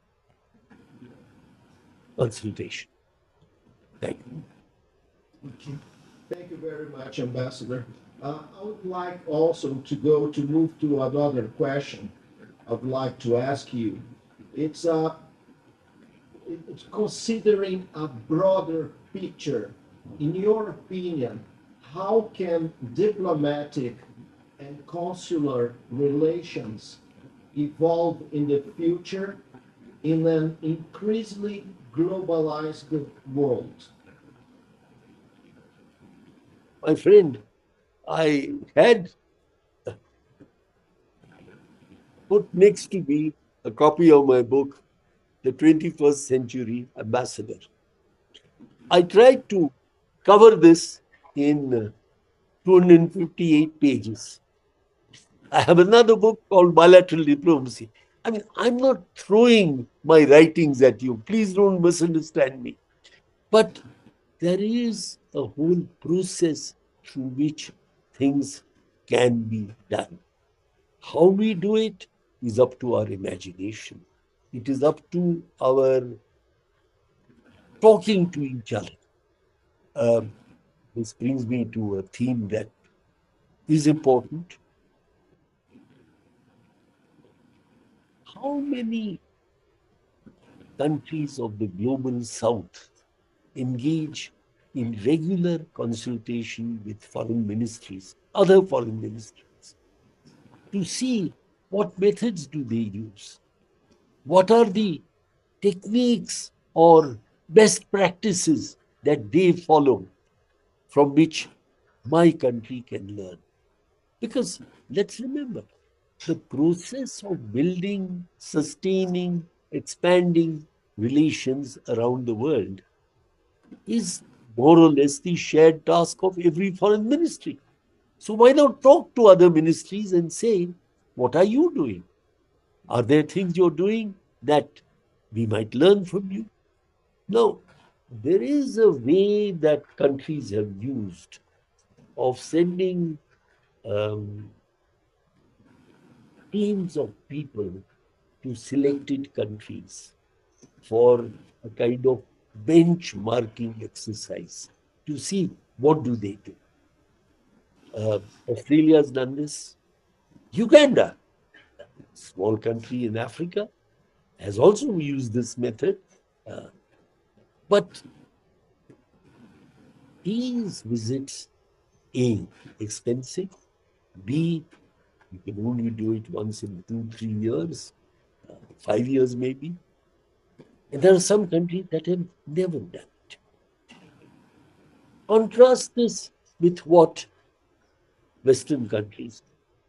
Speaker 2: consultation? Thank you.
Speaker 1: Okay. Thank you very much, Ambassador. I would like also to move to another question. I'd like to ask you. It's it's considering a broader picture. In your opinion, how can diplomatic and consular relations evolve in the future in an increasingly globalized world?
Speaker 2: My friend, I had put next to me a copy of my book, The 21st Century Ambassador. I tried to cover this in 258 pages. I have another book called Bilateral Diplomacy. I mean, I'm not throwing my writings at you. Please don't misunderstand me. But there is a whole process through which things can be done. How we do it is up to our imagination. It is up to our talking to each other. Um, this brings me to a theme that is important. How many countries of the global south engage in regular consultation with foreign ministries, other foreign ministries, to see what methods do they use, what are the techniques or best practices that they follow from which my country can learn. Because let's remember, the process of building, sustaining, expanding relations around the world is more or less the shared task of every foreign ministry. So why not talk to other ministries and say, what are you doing? Are there things you're doing that we might learn from you? Now, there is a way that countries have used of sending um, teams of people to selected countries for a kind of benchmarking exercise to see what do they do. Australia has done this. Uganda, small country in Africa, has also used this method. Uh, but these visits, A, expensive, B, you can only do it once in 2, 3 years, 5 years maybe. And there are some countries that have never done it. Contrast this with what Western countries.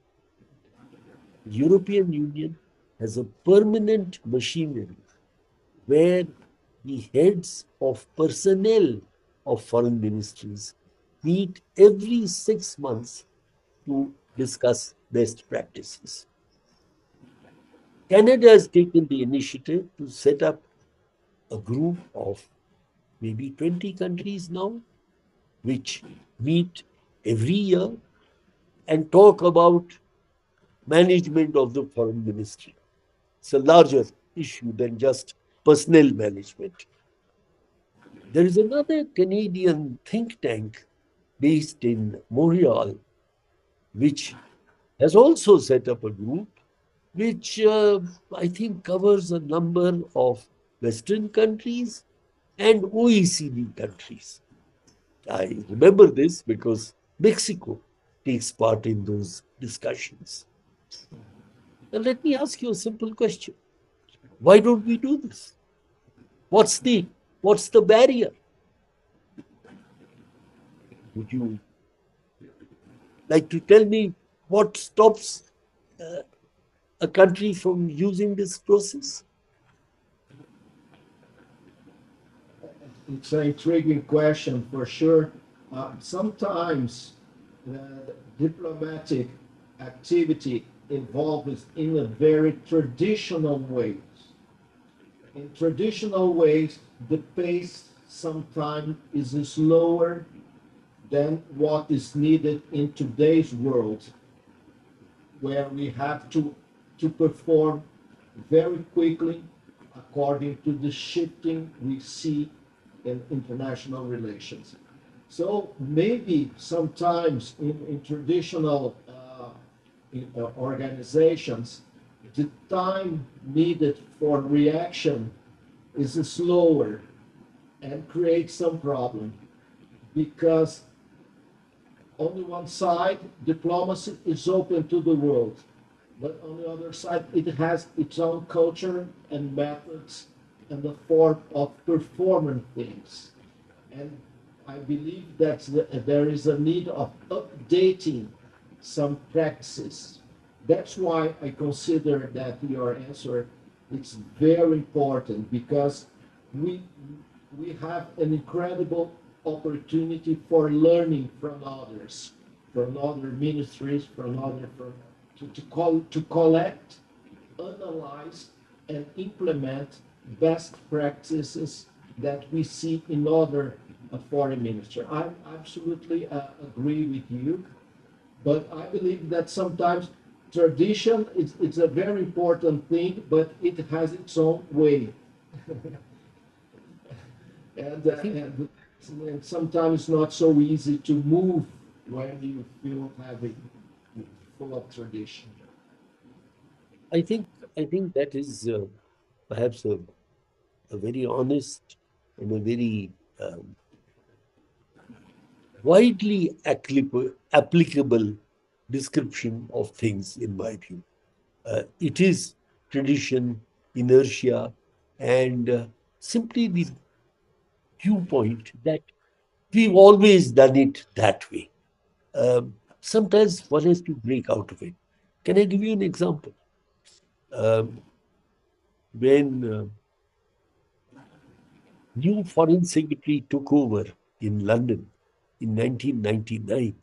Speaker 2: European Union has a permanent machinery where the heads of personnel of foreign ministries meet every 6 months to discuss best practices. Canada has taken the initiative to set up a group of maybe 20 countries now, which meet every year and talk about management of the foreign ministry. It's a larger issue than just personnel management. There is another Canadian think tank based in Montreal, which has also set up a group which I think covers a number of Western countries and OECD countries. I remember this because Mexico takes part in those discussions. Now, let me ask you a simple question. Why don't we do this? What's the what's the barrier? Would you like to tell me what stops a country from using this process?
Speaker 1: It's an intriguing question for sure. Sometimes the diplomatic activity involves in a very traditional ways. In traditional ways, the pace sometimes is slower than what is needed in today's world, where we have to perform very quickly according to the shifting we see in international relations. So maybe sometimes in traditional organizations, the time needed for reaction is slower and creates some problem because on the one side, diplomacy is open to the world, but on the other side, it has its own culture and methods and the form of performing things. And I believe that there is a need of updating some practices. That's why I consider that your answer is very important because we we have an incredible opportunity for learning from others, from other ministries, to collect, analyze, and implement best practices that we see in other foreign ministry. I absolutely agree with you, but I believe that sometimes tradition it's a very important thing, but it has its own way. And sometimes not so easy to move when you feel heavy, full of tradition.
Speaker 2: I think I think that is perhaps a very honest and a very widely applicable description of things, in my view. It is tradition, inertia, and simply the viewpoint that we've always done it that way. Sometimes one has to break out of it. Can I give you an example? When new foreign secretary took over in London in 1999,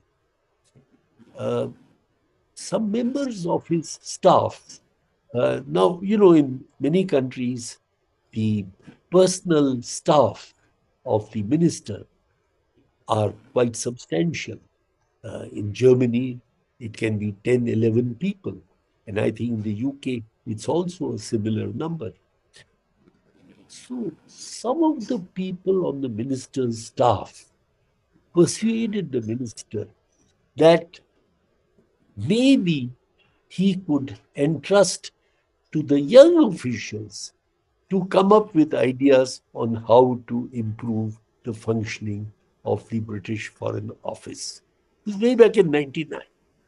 Speaker 2: some members of his staff, now, in many countries, the personal staff of the minister are quite substantial. In Germany, it can be 10, 11 people. And I think in the UK, it's also a similar number. So some of the people on the minister's staff persuaded the minister that maybe he could entrust to the young officials to come up with ideas on how to improve the functioning of the British Foreign Office. This was way back in 99.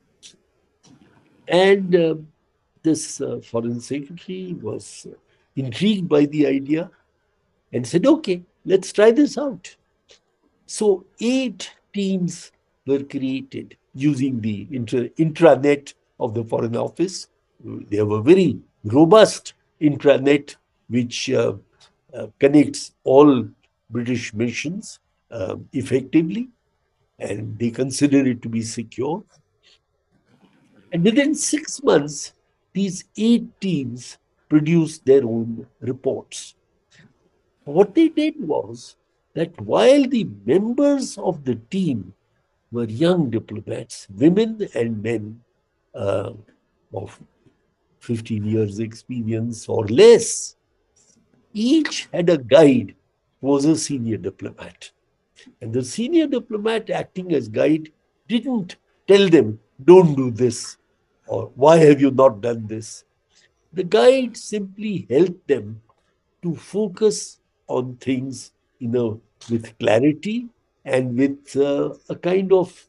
Speaker 2: And this foreign secretary was intrigued by the idea and said, okay, let's try this out. So 8 teams were created using the intranet of the Foreign Office. They have a very robust intranet which connects all British missions effectively, and they consider it to be secure. And within 6 months, these 8 teams produced their own reports. What they did was that while the members of the team were young diplomats, women and men of 15 years experience or less, each had a guide who was a senior diplomat. And the senior diplomat acting as guide didn't tell them, don't do this, or why have you not done this? The guide simply helped them to focus on things, with clarity and with a kind of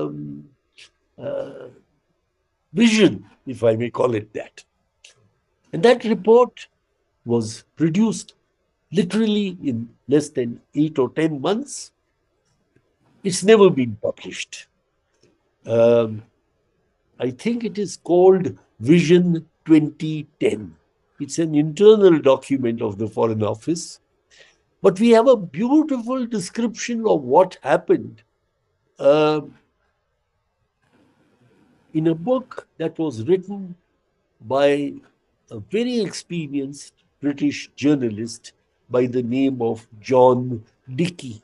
Speaker 2: vision, if I may call it that. And that report was produced literally in less than 8 or 10 months. It's never been published. I think it is called Vision 2010. It's an internal document of the Foreign Office. But we have a beautiful description of what happened in a book that was written by a very experienced British journalist by the name of John Dickie,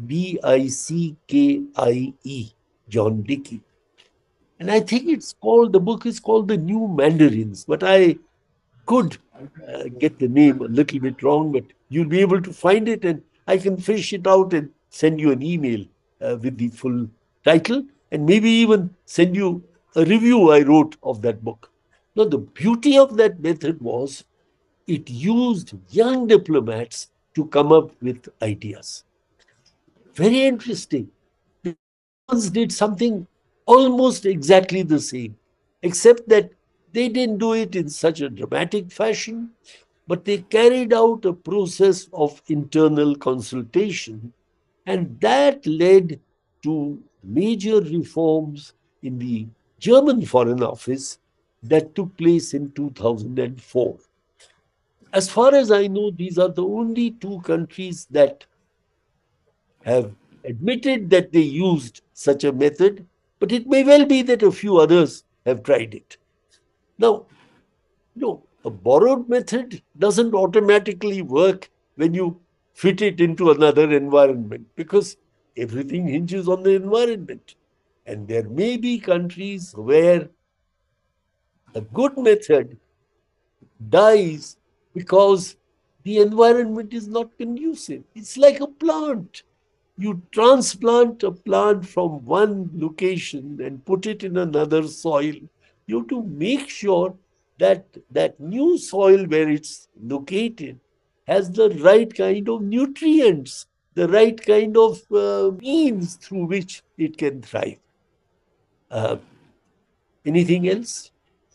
Speaker 2: Bickie, John Dickie. And I think the book is called The New Mandarins, but I could get the name a little bit wrong, but you'll be able to find it and I can fish it out and send you an email with the full title and maybe even send you a review I wrote of that book. Now, the beauty of that method was it used young diplomats to come up with ideas. Very interesting. The ones did something almost exactly the same, except that they didn't do it in such a dramatic fashion, but they carried out a process of internal consultation, and that led to major reforms in the German Foreign Office that took place in 2004. As far as I know, these are the only 2 countries that have admitted that they used such a method, but it may well be that a few others have tried it. Now, a borrowed method doesn't automatically work when you fit it into another environment because everything hinges on the environment. And there may be countries where A good method dies because the environment is not conducive. It's like a plant. You transplant a plant from one location and put it in another soil. You have to make sure that that new soil where it's located has the right kind of nutrients, the right kind of means through which it can thrive. Uh, Anything else?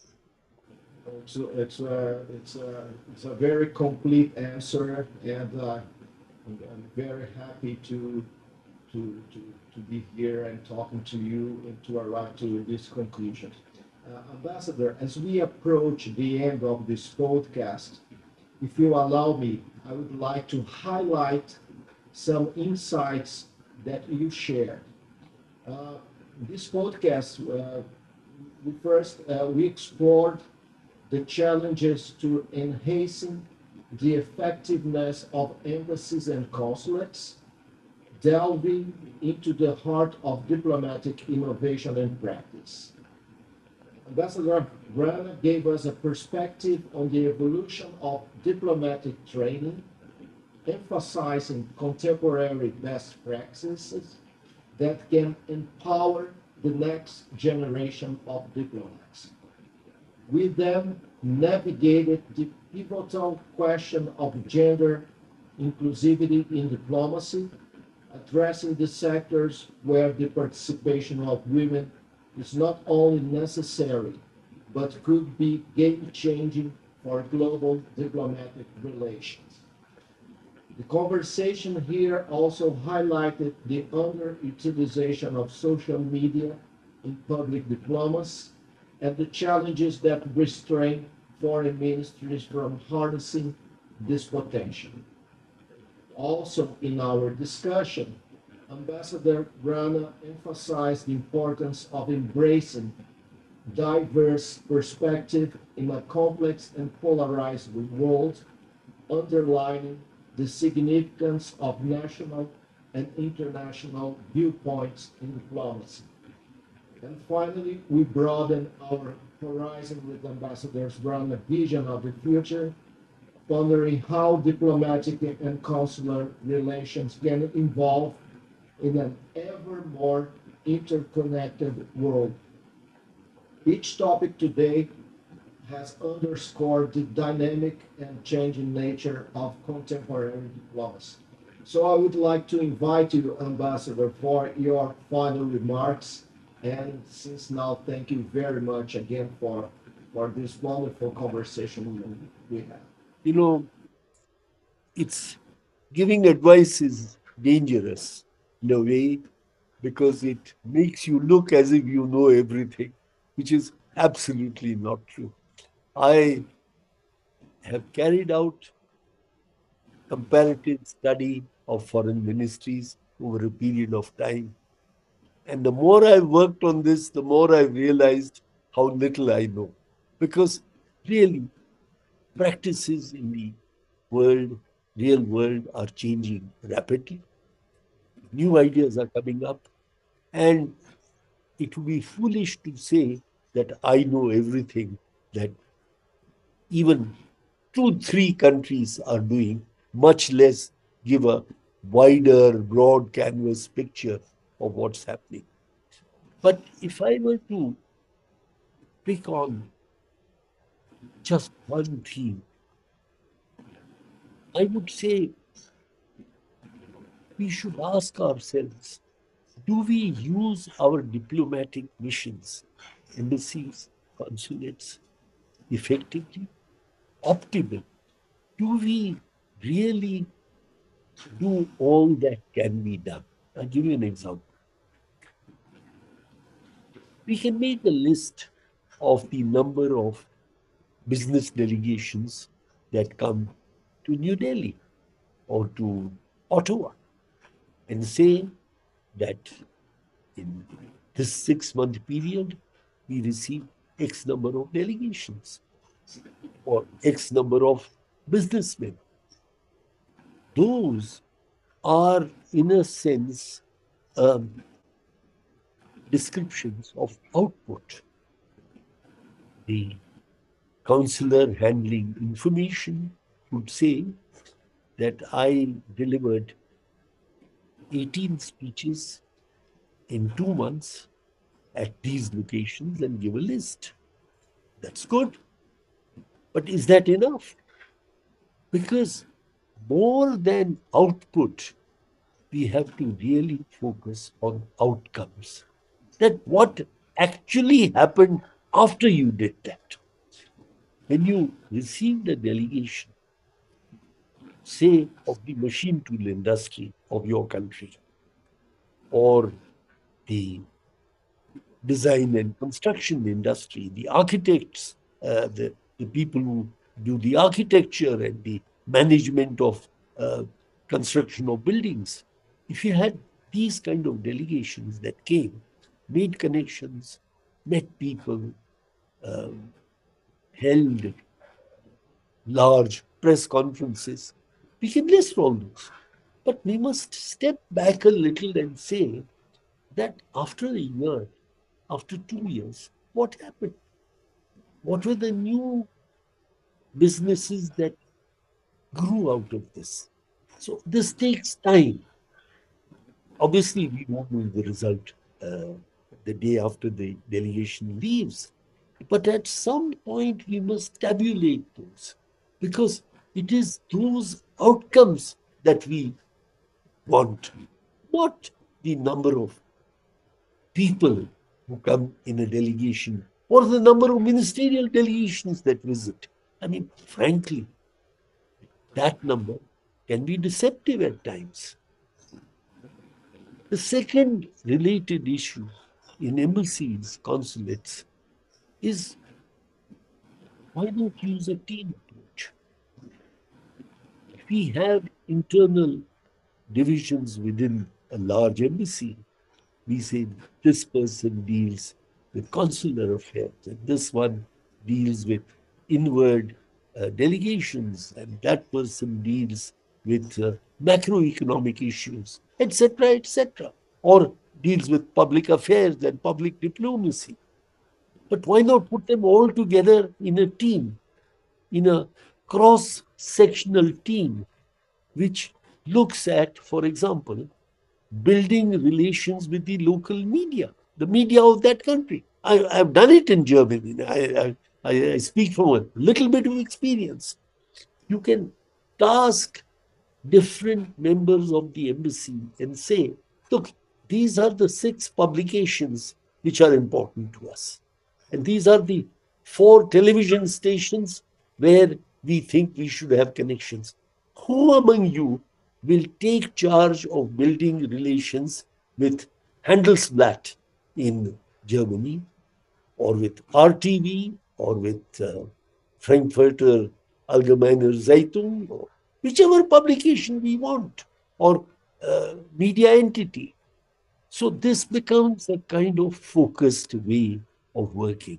Speaker 1: It's a very complete answer, and I'm very happy to be here and talking to you and to arrive to this conclusion. Ambassador, as we approach the end of this podcast, if you allow me, I would like to highlight some insights that you shared. Uh, this podcast, we explored the challenges to enhancing the effectiveness of embassies and consulates, delving into the heart of diplomatic innovation and practice. Ambassador Rana gave us a perspective on the evolution of diplomatic training, emphasizing contemporary best practices that can empower the next generation of diplomats. We then navigated the pivotal question of gender inclusivity in diplomacy, addressing the sectors where the participation of women is not only necessary, but could be game changing for global diplomatic relations. The conversation here also highlighted the underutilization of social media in public diplomacy and the challenges that restrain foreign ministries from harnessing this potential. Also, in our discussion, Ambassador Rana emphasized the importance of embracing diverse perspective in a complex and polarized world, underlining the significance of national and international viewpoints in diplomacy. And finally, we broaden our horizon with Ambassador's Rana vision of the future, pondering how diplomatic and consular relations can evolve in an ever more interconnected world. Each topic today has underscored the dynamic and changing nature of contemporary diplomacy. So I would like to invite you, Ambassador, for your final remarks. And since now, thank you very much again for this wonderful conversation we had.
Speaker 2: You know, it's giving advice is dangerous in a way because it makes you look as if you know everything, which is absolutely not true. I have carried out comparative study of foreign ministries over a period of time. And the more I've worked on this, the more I've realized how little I know. Because really, practices in the world, real world, are changing rapidly. New ideas are coming up. And it would be foolish to say that I know everything that even 2, 3 countries are doing, much less give a wider, broad canvas picture of what's happening. But if I were to pick on just one theme, I would say we should ask ourselves, do we use our diplomatic missions, embassies, consulates effectively, optimally? Do we really do all that can be done? I'll give you an example. We can make a list of the number of business delegations that come to New Delhi or to Ottawa and say that in this 6 month period, we receive X number of delegations or X number of businessmen. Those are, in a sense, descriptions of output. The counselor handling information would say that I delivered 18 speeches in 2 months at these locations and give a list. That's good. But is that enough? Because more than output, we have to really focus on outcomes. That what actually happened after you did that. When you received a delegation, say, of the machine tool industry of your country, or the design and construction industry, the architects, the people who do the architecture and the management of construction of buildings. If you had these kind of delegations that came, made connections, met people, held large press conferences, we can list all those. But we must step back a little and say that after a year, after 2 years, what happened? What were the new businesses that grew out of this? So this takes time. Obviously, we won't know the result the day after the delegation leaves. But at some point, we must tabulate those because it is those outcomes that we want, not the number of people who come in a delegation or the number of ministerial delegations that visit. I mean, frankly, that number can be deceptive at times. The second related issue in embassies, consulates, is why not use a team approach? If we have internal divisions within a large embassy, we say this person deals with consular affairs and this one deals with inward delegations and that person deals with macroeconomic issues, etc., etc., or deals with public affairs and public diplomacy. But why not put them all together in a team, in a cross-sectional team, which looks at, for example, building relations with the local media, the media of that country. I've done it in Germany. I speak from a little bit of experience. You can task different members of the embassy and say, look, these are the 6 publications which are important to us. And these are the 4 television stations where we think we should have connections. Who among you will take charge of building relations with Handelsblatt in Germany, or with RTV, or with Frankfurter Allgemeine Zeitung, or whichever publication we want, or media entity. So this becomes a kind of focused way of working.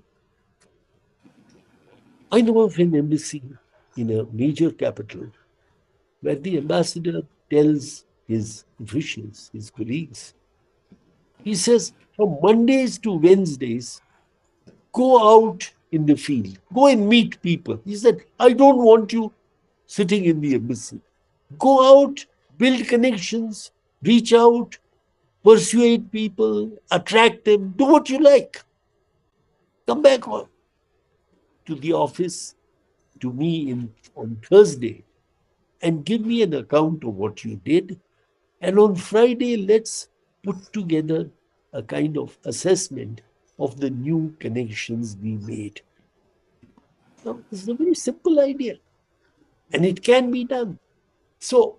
Speaker 2: I know of an embassy in a major capital where the ambassador tells his officials, his colleagues, he says, from Mondays to Wednesdays, go out in the field, go and meet people. He said, I don't want you sitting in the embassy. Go out, build connections, reach out, persuade people, attract them, do what you like. Come back to the office to me on Thursday and give me an account of what you did. And on Friday, let's put together a kind of assessment of the new connections we made. Now, this is a very simple idea, and it can be done. So,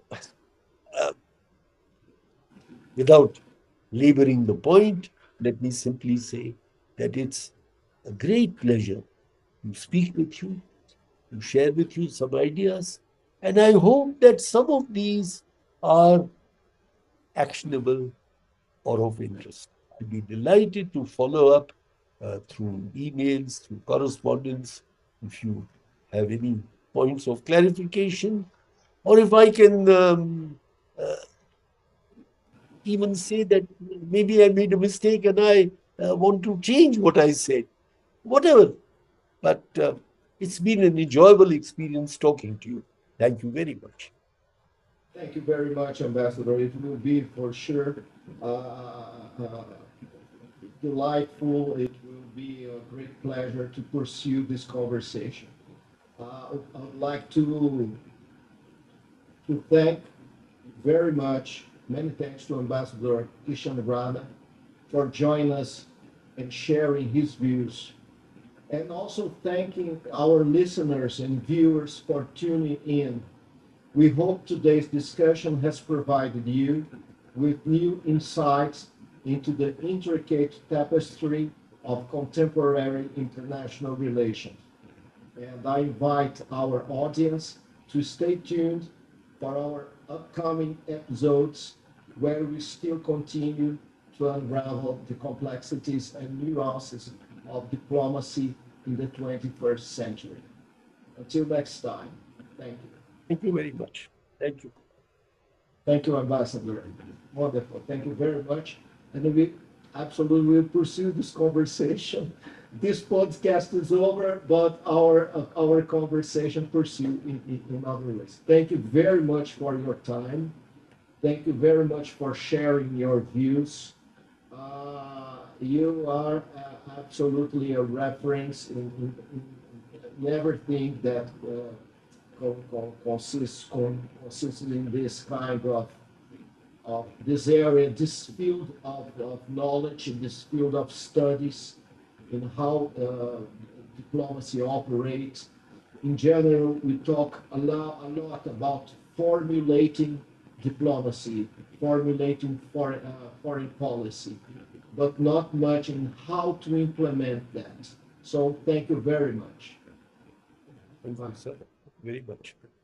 Speaker 2: without laboring the point, let me simply say that it's a great pleasure to speak with you, to share with you some ideas, and I hope that some of these are actionable or of interest. I'd be delighted to follow up through emails, through correspondence, if you have any points of clarification, or if I can even say that maybe I made a mistake and I want to change what I said, whatever. But It's been an enjoyable experience talking to you. Thank you very much.
Speaker 1: Thank you very much, Ambassador. It will be for sure uh, delightful. It will be a great pleasure to pursue this conversation. I would like to thank very much, many thanks to Ambassador Kishan Rana for joining us and sharing his views. And also thanking our listeners and viewers for tuning in. We hope today's discussion has provided you with new insights into the intricate tapestry of contemporary international relations. And I invite our audience to stay tuned for our upcoming episodes where we still continue to unravel the complexities and nuances of diplomacy in the 21st century. Until next time, thank you.
Speaker 2: Thank you very much. Thank you.
Speaker 1: Thank you, Ambassador. Wonderful. Thank you very much. And we absolutely will pursue this conversation. This podcast is over, but our conversation pursue in other ways. Thank you very much for your time. Thank you very much for sharing your views. You are absolutely a reference in everything that consists in this kind of this area, this field of knowledge, in this field of studies, in how diplomacy operates. In general, we talk a lot about formulating diplomacy, formulating foreign policy, but not much in how to implement that. So thank you very much.
Speaker 2: Thank you, sir, very much.